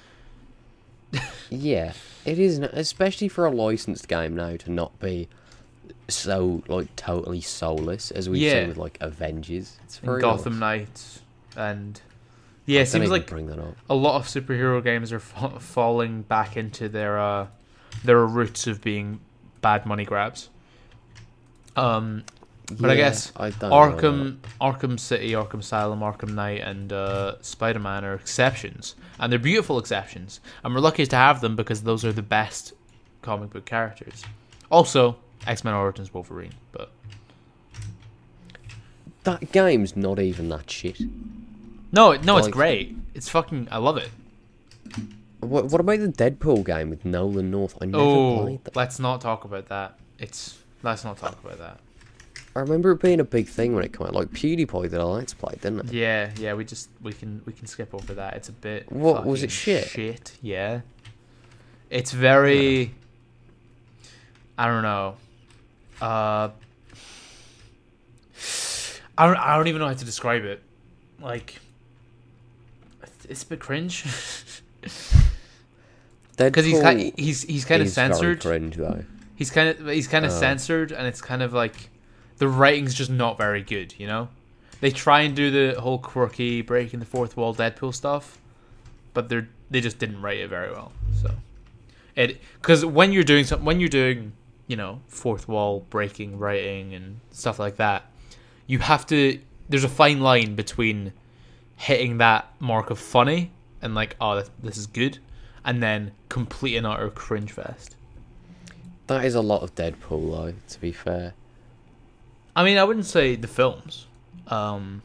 Yeah, it is, n- especially for a licensed game now to not be so like totally soulless as we've Yeah. seen with like Avengers. It's And very Gotham nice. Knights and yeah, I it don't seems even like bring that up. a lot of superhero games are fa- falling back into their uh, their roots of being bad money grabs. Um, but I Yeah, guess I don't know Arkham, Arkham City, Arkham Asylum, Arkham Knight, and uh, Spider-Man are exceptions, and they're beautiful exceptions, and we're lucky to have them because those are the best comic book characters. Also, X-Men Origins Wolverine, but that game's not even that shit. no, no, it's Like- great. It's fucking, I love it. What, what about the Deadpool game with Nolan North? I never Oh, played that. let's not talk about that. It's let's not talk about that. I remember it being a big thing when it came out. Like PewDiePie did a Let's Play, didn't it? Yeah, yeah, we just we can we can skip over that. It's a bit What, was it fucking shit? Shit, yeah. It's very I don't know. Uh I don't I don't even know how to describe it. Like it's a bit cringe. Because he's kind he's he's kind of is very censored. cringe though. He's kind of he's kind of Oh. censored, and it's kind of like the writing's just not very good. You know, they try and do the whole quirky breaking the fourth wall Deadpool stuff, but they're they just didn't write it very well. So it because when you're doing something, when you're doing you know fourth wall breaking writing and stuff like that, you have to. There's a fine line between hitting that mark of funny and like, oh, this, this is good, and then complete and utter cringe fest. That is a lot of Deadpool though, to be fair. I mean, I wouldn't say the films. Um,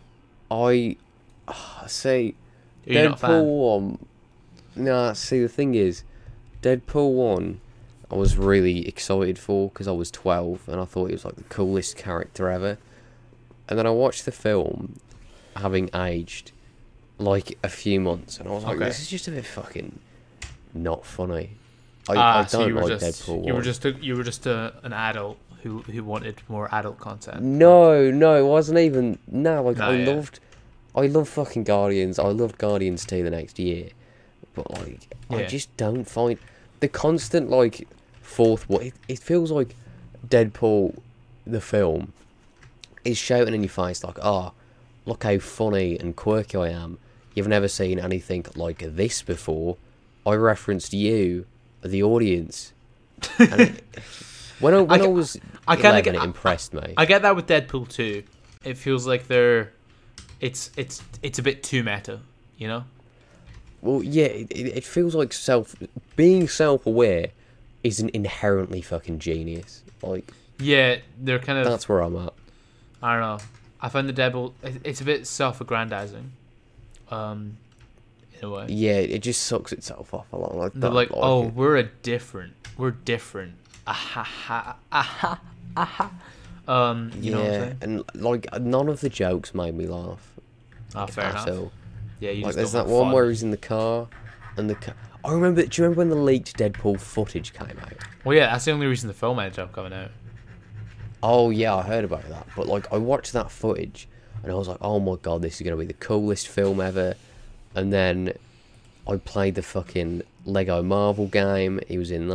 I uh, see are you not a Deadpool fan? one. Nah, see the thing is, Deadpool one, I was really excited for because I was twelve and I thought it was like the coolest character ever. And then I watched the film, having aged like a few months, and I was like, Okay. this is just a bit fucking not funny. I, Ah, I so don't you were like just Deadpool you were one. just a, you were just a, an adult who who wanted more adult content. No, no, it wasn't even. No, like No, I yeah. loved, I love fucking Guardians. I loved Guardians two the next year, but like I Yeah. just don't find the constant like fourth. What it, it feels like Deadpool, the film, is shouting in your face like, "Oh, look how funny and quirky I am. You've never seen anything like this before. I referenced you, the audience." And it, when I when I, I- was I kinda eleven, get- it impressed me. I get that with Deadpool too. It feels like they're, it's it's it's a bit too meta, you know. Well, yeah, it, it it feels like self being self-aware is an inherently fucking genius. Like Yeah, they're kind of. that's where I'm at. I don't know. I find the Deadpool. it- It's a bit self-aggrandizing, um, in a way. Yeah, it just sucks itself off a lot. Like, They're don't like, like oh, it. we're a different. We're different. Aha ha aha aha. Um, you know what I'm yeah, saying? and like none of the jokes made me laugh Ah, fair at enough. all. Yeah, you Like just there's don't that have one fun. where he's in the car, and the car. I remember. Do you remember when the leaked Deadpool footage came out? Well, yeah, that's the only reason the film ended up coming out. Oh yeah, I heard about that. But like, I watched that footage, and I was like, oh my god, this is gonna be the coolest film ever. And then I played the fucking Lego Marvel game. He was in that,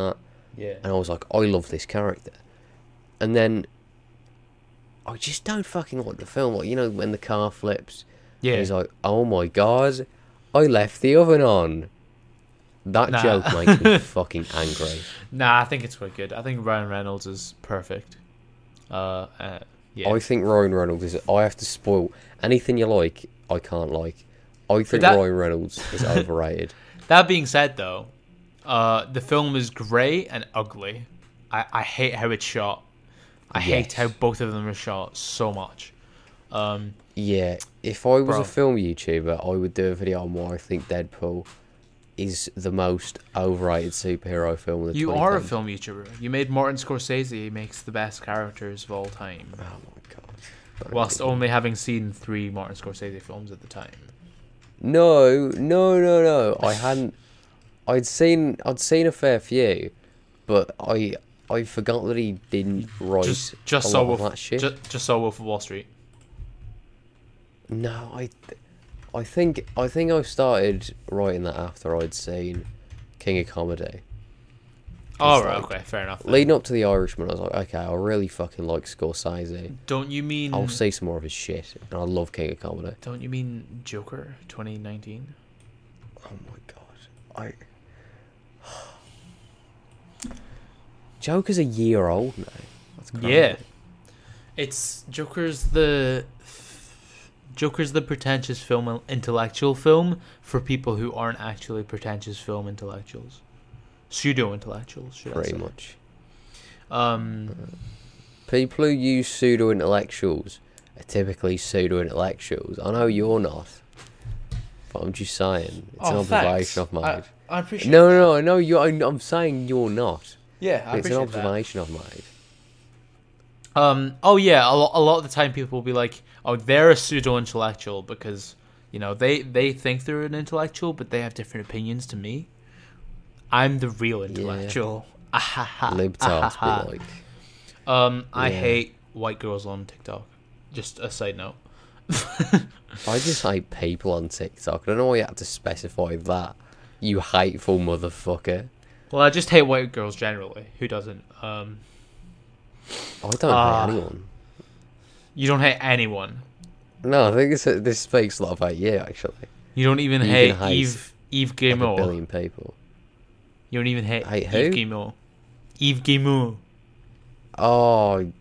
Yeah. And I was like, I love this character. And then I just don't fucking like the film. Like, you know, when the car flips, Yeah. he's like, oh my god, I left the oven on. That Nah. joke makes me fucking angry. Nah, I think it's quite good. I think Ryan Reynolds is perfect. Uh, uh yeah. I think Ryan Reynolds is. I have to spoil anything you like. I can't like. I think that- Ryan Reynolds is overrated. That being said, though, uh, the film is grey and ugly. I, I hate how it's shot. I hate Yes. how both of them are shot so much. Um, Yeah, if I was Bro. a film YouTuber, I would do a video on why I think Deadpool is the most overrated superhero film of the you are a twenty tens. film YouTuber. You made Martin Scorsese makes the best characters of all time, Oh my god. whilst only having seen three Martin Scorsese films at the time. No, no, no, no. I hadn't. I'd seen. I'd seen a fair few, but I. I forgot that he didn't write Just, just a saw lot of Wolf. that shit. Just, just saw Wolf of Wall Street. No, I. th- I think. I think I started writing that after I'd seen King of Comedy. Oh It's right, like- okay, fair enough. then. Leading up to The Irishman, I was like, okay, I really fucking like Scorsese. Don't you mean? I'll see some more of his shit, and I love King of Comedy. Don't you mean Joker twenty nineteen? Oh my god, I. Joker's a year old now. That's crazy. Yeah, it's Joker's the Joker's the pretentious film intellectual film for people who aren't actually pretentious film intellectuals, pseudo intellectuals, should pretty I say? much. Um, People who use pseudo intellectuals are typically pseudo intellectuals. I know you're not, but I'm just saying it's an oh, thanks. observation I've made. I, I appreciate. No, no, no, I know you. I, I'm saying you're not. Yeah, I It's an appreciate that. observation I've made. Um. Oh yeah. A lot. A lot of the time, people will be like, "Oh, they're a pseudo intellectual because you know they they think they're an intellectual, but they have different opinions to me. I'm the real intellectual." Ahaha, Libtards ahaha. be like, Um. I Yeah. hate white girls on TikTok. Just a side note. I just hate people on TikTok. I don't know why you had to specify that. You hateful motherfucker. Well, I just hate white girls generally. Who doesn't? Um. I don't Ah. hate anyone. You don't hate anyone. No, I think this this speaks a lot about you, actually. You don't even You hate, can hate Eve Eve Like a Guillemot. billion people. You don't even hate, Hate Eve who? Guillemot. Eve Guillemot. Oh,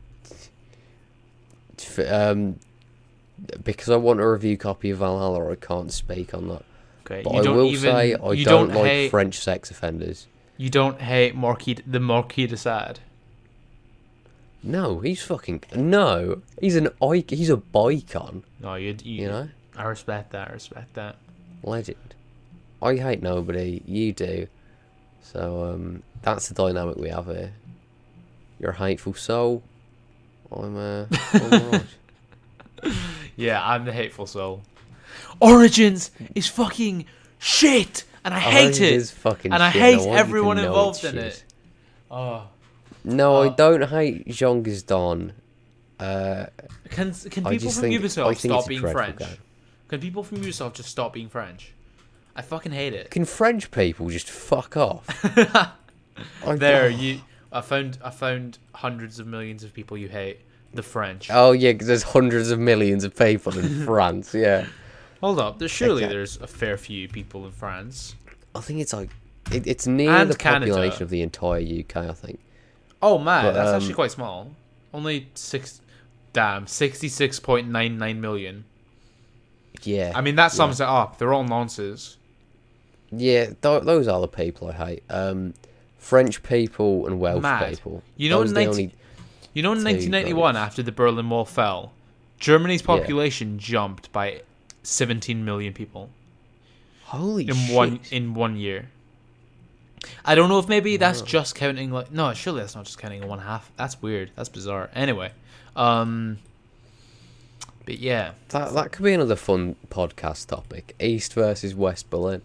f- um, because I want a review copy of Valhalla, I can't speak on that. Okay. But you I don't will even, say I you don't, don't like hate, French sex offenders. You don't hate Marquis the Marquis de Sade. No, he's fucking no. He's an ic- He's a bicon. No, you, you. You know, I respect that. I respect that. legend. I hate nobody. You do. So um, that's the dynamic we have here. You're a hateful soul. I'm uh, I'm alright. Yeah, I'm the hateful soul. Origins is fucking shit, and I hate Orange it, is fucking and I shit. hate want you to everyone know involved it's in shit. it. Oh, No, I Uh, don't hate Jean Gazdan. Uh, can can I people just from think I Ubisoft think stop it's a being dreadful French? game. Can people from Ubisoft just stop being French? I fucking hate it. Can French people just fuck off? I- There, oh. you. I found. I found hundreds of millions of people you hate. The French. Oh yeah, because there's hundreds of millions of people in France. Yeah, Hold up. There's surely Okay. there's a fair few people in France. I think it's like it, it's near And the Canada. population of the entire U K. I think. Oh man, But, that's um, actually quite small. Only six. Damn, sixty-six point nine nine million. Yeah. I mean, that sums it up. They're all nonsense. Yeah, th- those are the people I hate. Um, French people and Welsh Mad. people. You know, Those in are the nineteen only- you know, in two nineteen ninety-one, guys. after the Berlin Wall fell, Germany's Yeah. population jumped by seventeen million people Holy in shit. one in one year. I don't know if maybe that's Wow. just counting like no, surely that's not just counting one half. That's weird. That's bizarre. Anyway, um, but yeah, That that could be another fun podcast topic. East versus West Berlin.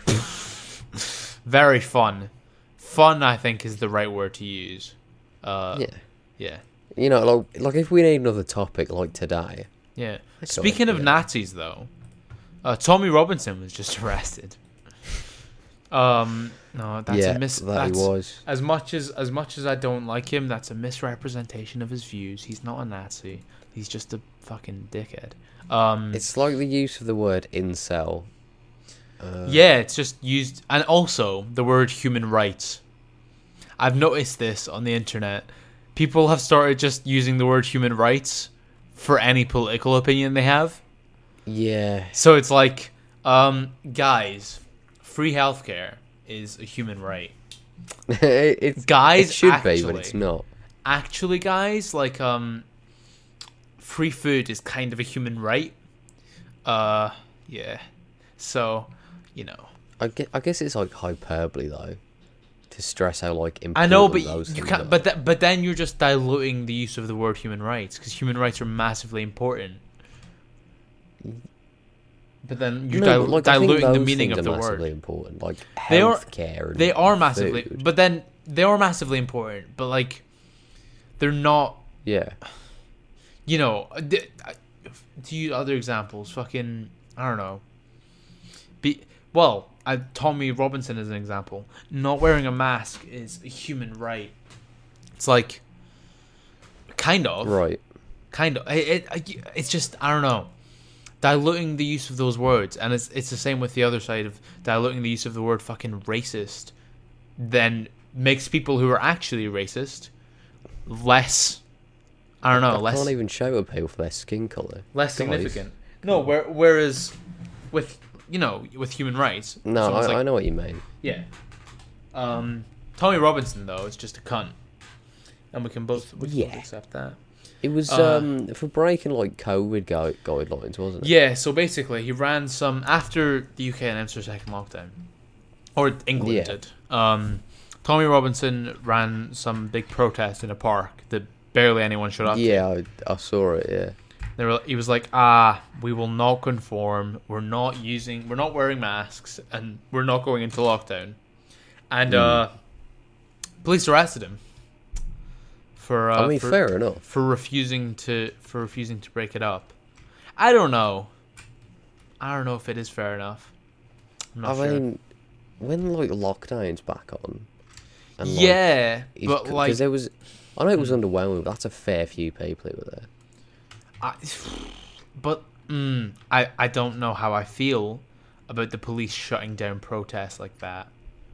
very fun. Fun, I think, is the right word to use. Uh, yeah. yeah, You know, like like if we need another topic like today. yeah. I feel Speaking like, of yeah. Nazis, though, uh, Tommy Robinson was just arrested. Um, no, that's yeah, a mis. that That's, he was. as much as as much as I don't like him, that's a misrepresentation of his views. He's not a Nazi. He's just a fucking dickhead. Um, It's like the use of the word incel. Uh, yeah, it's just used, and also the word human rights. I've noticed this on the internet. People have started just using the word human rights for any political opinion they have. Yeah. So it's like, um, guys, free healthcare is a human right. it, it's, Guys, it should actually, be, but it's not. Actually, guys, like, um, free food is kind of a human right. Uh, yeah. So, you know. I guess, I guess it's like hyperbole though, to stress how like important I know, but those you things can't. are. But that, but then you're just diluting the use of the word human rights, because human rights are massively important. But then you're no, dil- but, like, I think diluting the those meaning things of the are massively word. important, like They are- healthcare. and They are massively, food. but then they are massively important. But like, they're not. Yeah. You know, d- to use other examples, fucking, I don't know. Be well, I, Tommy Robinson is an example. Not wearing a mask is a human right. It's like, kind of, Right. kind of. It, it, it's just, I don't know, diluting the use of those words, and it's it's the same with the other side of diluting the use of the word fucking racist. Then makes people who are actually racist less. I don't know. I less can't even show people for their skin color. less Guys. significant. No, where, whereas with you know with human rights, No, someone's I, like, I know what you mean. yeah. Um, Tommy Robinson though is just a cunt, and we can both we can both Yeah. accept that. It was Uh, um for breaking like COVID gu- guidelines, wasn't it? Yeah. So basically, he ran some after the U K announced their second lockdown, or England Yeah. did. Um, Tommy Robinson ran some big protest in a park that barely anyone showed up to. Yeah, I, I saw it. Yeah. They were, he was like, ah, we will not conform. We're not using, we're not wearing masks, and we're not going into lockdown. And Mm. uh, police arrested him for. Uh, I mean, for, fair enough. for refusing to for refusing to break it up. I don't know. I don't know if it is fair enough. I'm not I sure. mean, when like lockdown's back on. And, like, yeah, it's- but like, there was, I know it was underwhelming, but that's a fair few people who were there. I, but mm, I I don't know how I feel about the police shutting down protests like that.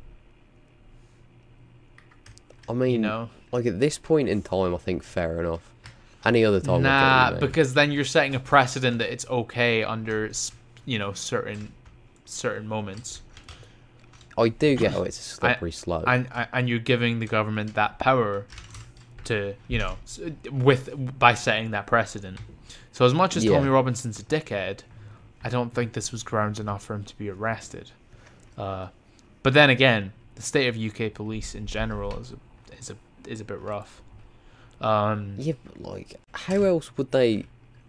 I mean, You know. like at this point in time, I think fair enough. Any other time, I Nah, get what you mean. because then you're setting a precedent that it's okay under, s- you know, certain certain moments, I do get how it's a slippery slope. and and you're giving the government that power to, you know, s- with by setting that precedent. So as much as Yeah. Tommy Robinson's a dickhead, I don't think this was grounds enough for him to be arrested. Uh, but then again, the state of U K police in general is a, is a is a bit rough. Um, Yeah, but like, how else would they?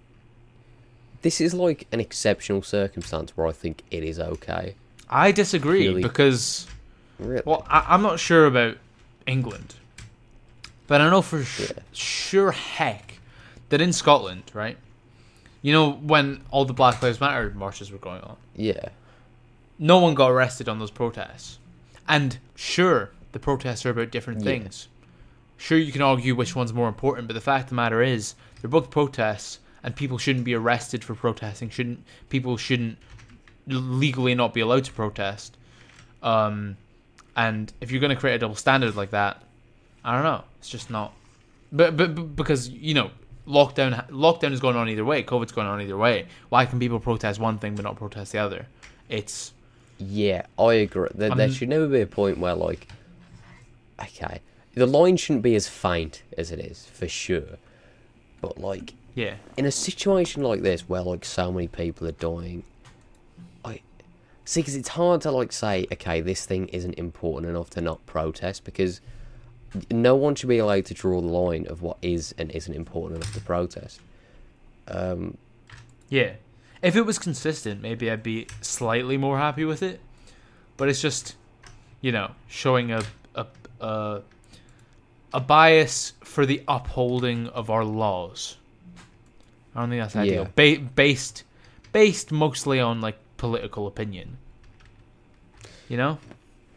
This is like an exceptional circumstance where I think it is okay. I disagree Really? because, Really? well, I, I'm not sure about England, but I know for sh- Yeah. sure heck that in Scotland, right? You know, when all the Black Lives Matter marches were going on, Yeah. no one got arrested on those protests. And sure, the protests are about different Yeah. things. Sure, you can argue which one's more important, but the fact of the matter is, they're both protests, and people shouldn't be arrested for protesting. Shouldn't people shouldn't legally not be allowed to protest? Um, and if you're going to create a double standard like that, I don't know. It's just not. But but, but because you know, lockdown lockdown is going on either way. COVID's going on either way. Why can people protest one thing but not protest the other? It's Yeah, I agree. There, there Um, should never be a point where, like, okay, the line shouldn't be as faint as it is, for sure. But, like, yeah. in a situation like this where, like, so many people are dying, I see, because it's hard to, like, say, okay, this thing isn't important enough to not protest, because no one should be allowed to draw the line of what is and isn't important enough to protest. Um, Yeah. If it was consistent, maybe I'd be slightly more happy with it. But it's just, you know, showing a a a, a bias for the upholding of our laws. I don't think that's ideal. Yeah. Ba- based based mostly on like political opinion. You know?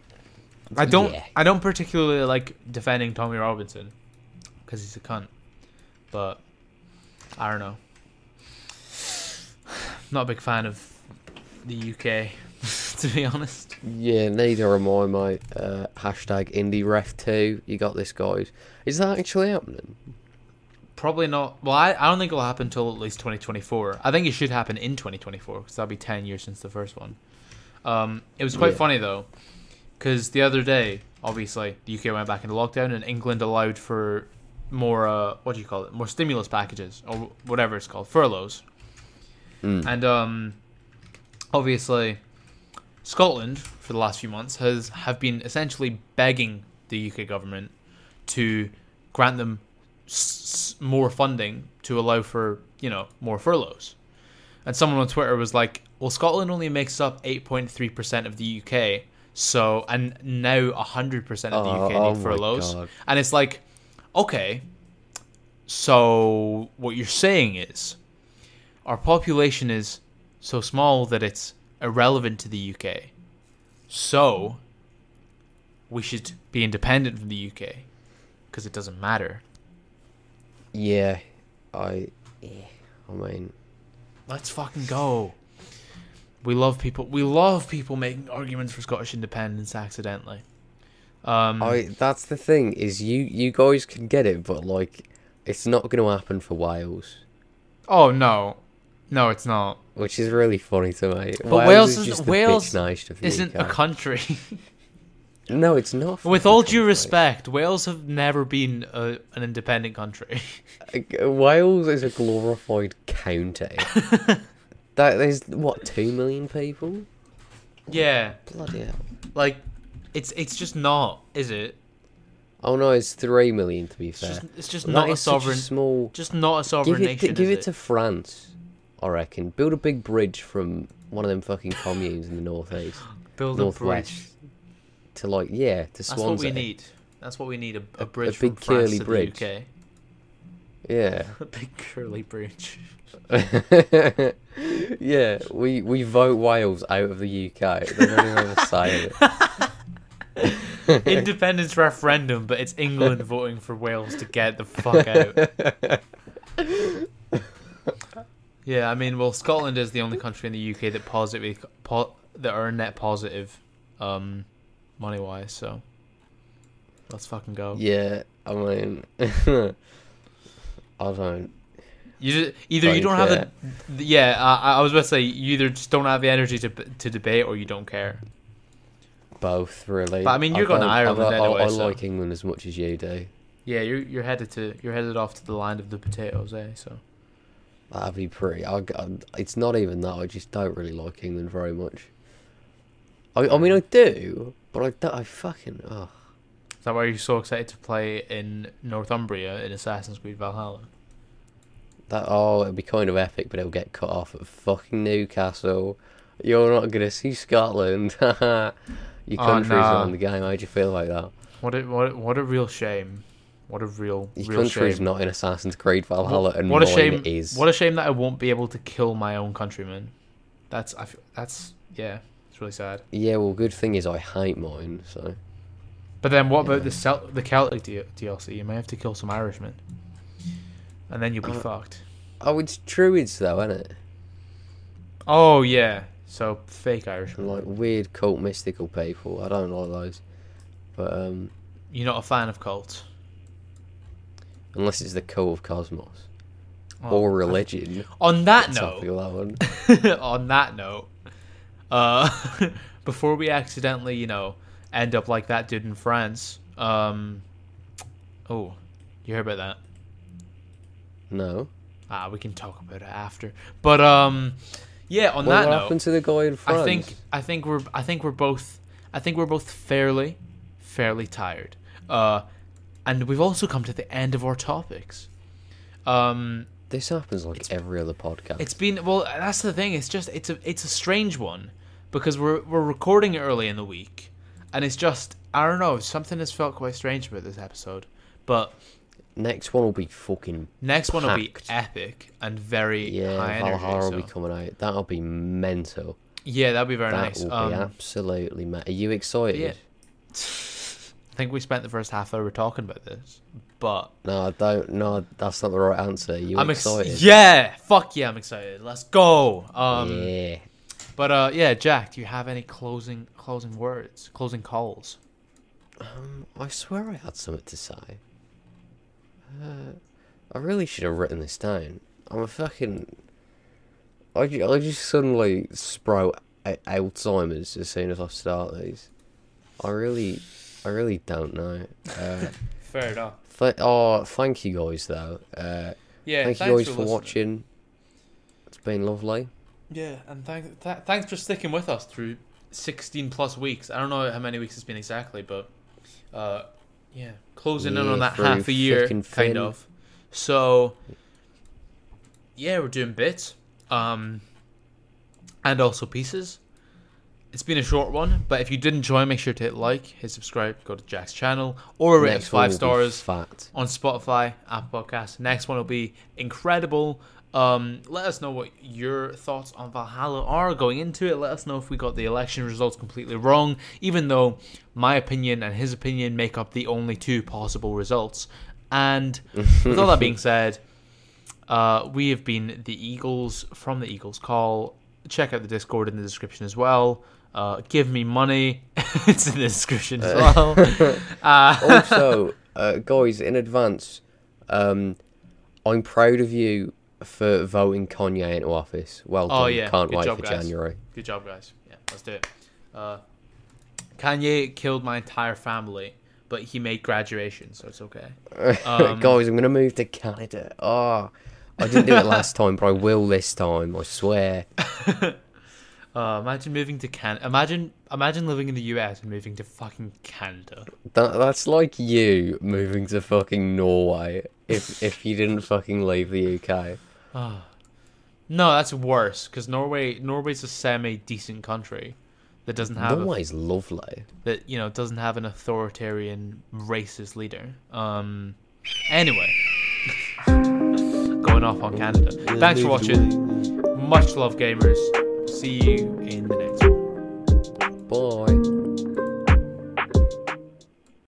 I don't. Yeah. I don't particularly like defending Tommy Robinson because he's a cunt. But I don't know. Not a big fan of the U K, to be honest. Yeah, neither am I, mate. Uh, hashtag indie ref two. You got this, guys. Is that actually happening? Probably not. Well, I, I don't think it'll happen until at least twenty twenty-four. I think it should happen in twenty twenty-four because that'll be ten years since the first one. Um, it was quite Yeah. funny though, because the other day, obviously, the U K went back into lockdown and England allowed for more, uh, what do you call it? More stimulus packages or whatever it's called, furloughs. Mm. And um, obviously, Scotland for the last few months has have been essentially begging the U K government to grant them s- more funding to allow for, you know, more furloughs. And someone on Twitter was like, well, Scotland only makes up eight point three percent of the U K, so, and now one hundred percent of the Oh, U K oh need my furloughs. God. And it's like, okay, so what you're saying is our population is so small that it's irrelevant to the U K. So we should be independent from the U K because it doesn't matter. Yeah, I. Yeah, I mean, Let's fucking go. We love people. We love people making arguments for Scottish independence accidentally. Um, I. That's the thing is you you guys can get it, but like, it's not going to happen for Wales, oh no, no, it's not. which is really funny to me. But Wales is isn't- just the Wales bitch nice of the Isn't U a K. country. No, it's not. With fucking all due country. respect, Wales have never been a, an independent country. Uh, Wales is a glorified county. That there's what two million people. Yeah, Bloody hell. like it's it's just not, is it? Oh no, it's three million to be It's fair. just, it's just That not a is such sovereign, small. just not a sovereign Give it, nation. to, give is it to France, I reckon. Build a big bridge from one of them fucking communes in the northeast, Build a northwest, bridge. to like yeah, to That's Swansea. what we need. That's what we need. A, a bridge a from big France curly to bridge. the U K. Yeah, A big curly bridge. yeah. We we vote Wales out of the U K. They don't even have a say in it. Independence referendum, but it's England voting for Wales to get the fuck out. Yeah, I mean, well, Scotland is the only country in the U K that positively po- that are net positive, um, money wise. So let's fucking go. Yeah, I mean, I don't. You just, either you Don't don't have the, the yeah. I, I was about to say you either just don't have the energy to to debate or you don't care. Both really. But, I mean, you're going to don't- Ireland I, I, anyway, I so- like England as much as you do. Yeah, you're you're headed to you're headed off to the land of the potatoes, eh? So That'd be pretty. I, I, it's not even that. I just don't really like England very much. I, I mean, I do, but I don't. I fucking. Oh. is that why you're so excited to play in Northumbria in Assassin's Creed Valhalla? That oh, it'll be kind of epic, but it'll get cut off at fucking Newcastle. You're not gonna see Scotland. Your Oh, country's no. not in the game. How'd you feel like that? What a what a- what a real shame. What a real Your real country's shame. not in Assassin's Creed Valhalla, What, and what a mine shame! is. What a shame that I won't be able to kill my own countrymen. That's I. f- That's yeah. It's really sad. Yeah, well, good thing is I hate mine. So But then what about Yeah. the Cel- the Celtic D- DLC? You may have to kill some Irishmen, and then you'll be Uh, fucked. oh, it's Druids though, isn't it? Oh yeah. So fake Irishmen. Like weird cult mystical people. I don't like those. But um, You're not a fan of cults. unless it's the cult of Cosmos Oh, or religion. On that Let's not note, feel that one. on that note, uh, before we accidentally, you know, end up like that dude in France, um, oh, you heard about that? No. Ah, we can talk about it after. But um, yeah, on Well, that what note, happened to the guy in France? I think I think we're I think we're both I think we're both fairly fairly tired. Uh, and we've also come to the end of our topics. Um. this happens like every other podcast. It's been well. That's the thing. It's just it's a it's a strange one because we're we're recording it early in the week, and it's just I don't know. Something has felt quite strange about this episode. But Next one will be fucking. next one will be packed. epic and very Yeah, high energy. Valhalla so- will be coming out. That'll be mental. Yeah, that'd be very that nice. will Um, be absolutely. Ma- Are you excited? yeah. I think we spent the first half hour talking about this, but No, I don't. No, that's not the right answer. You I'm ex- excited? Yeah, fuck yeah, I'm excited. Let's go. Um, yeah. But uh, yeah, Jack, do you have any closing closing words, closing calls? Um, I swear I had something to say. Uh, I really should have written this down. I'm a fucking. I, ju- I just suddenly sprout a- Alzheimer's as soon as I start these. I really, I really don't know. Uh, Fair enough. th- oh, thank you guys though. Uh, Yeah, thank you thanks guys for, listening. watching. It's been lovely. Yeah, and thank, th- thanks for sticking with us through sixteen plus weeks. I don't know how many weeks it's been exactly, but uh, yeah, closing in Yeah, on that through half a year, thick and kind thin. of. So, yeah, we're doing bits, um, and also pieces. It's been a short one, but if you did enjoy, make sure to hit like, hit subscribe, go to Jack's channel, or rate us Next one five will be stars Fat. on Spotify, Apple Podcasts. Next one will be incredible. Um, let us know what your thoughts on Valhalla are going into it. Let us know if we got the election results completely wrong, even though my opinion and his opinion make up the only two possible results. And with all that being said, uh, we have been the Eagles from the Eagles Call. Check out the Discord in the description as well. Uh, give me money. It's in the description as well. Uh, Also, uh, guys, in advance, um, I'm proud of you for voting Kanye into office. Well done. Oh, yeah. Can't Good wait job, for guys. January. Good job, guys. Yeah, let's do it. Uh, Kanye killed my entire family, but he made graduation, so it's okay. Um, Guys, I'm gonna move to Canada. Oh, I didn't do it last time, but I will this time. I swear. Uh, imagine moving to Can. Imagine, imagine living in the U S and moving to fucking Canada. That that's like you moving to fucking Norway. If if you didn't fucking leave the U K. No, that's worse because Norway, Norway's a semi-decent country that doesn't have a, Norway's lovely. that you know doesn't have an authoritarian racist leader. Um, anyway, going off on Canada. Thanks for watching. Much love, gamers. See you in the next one.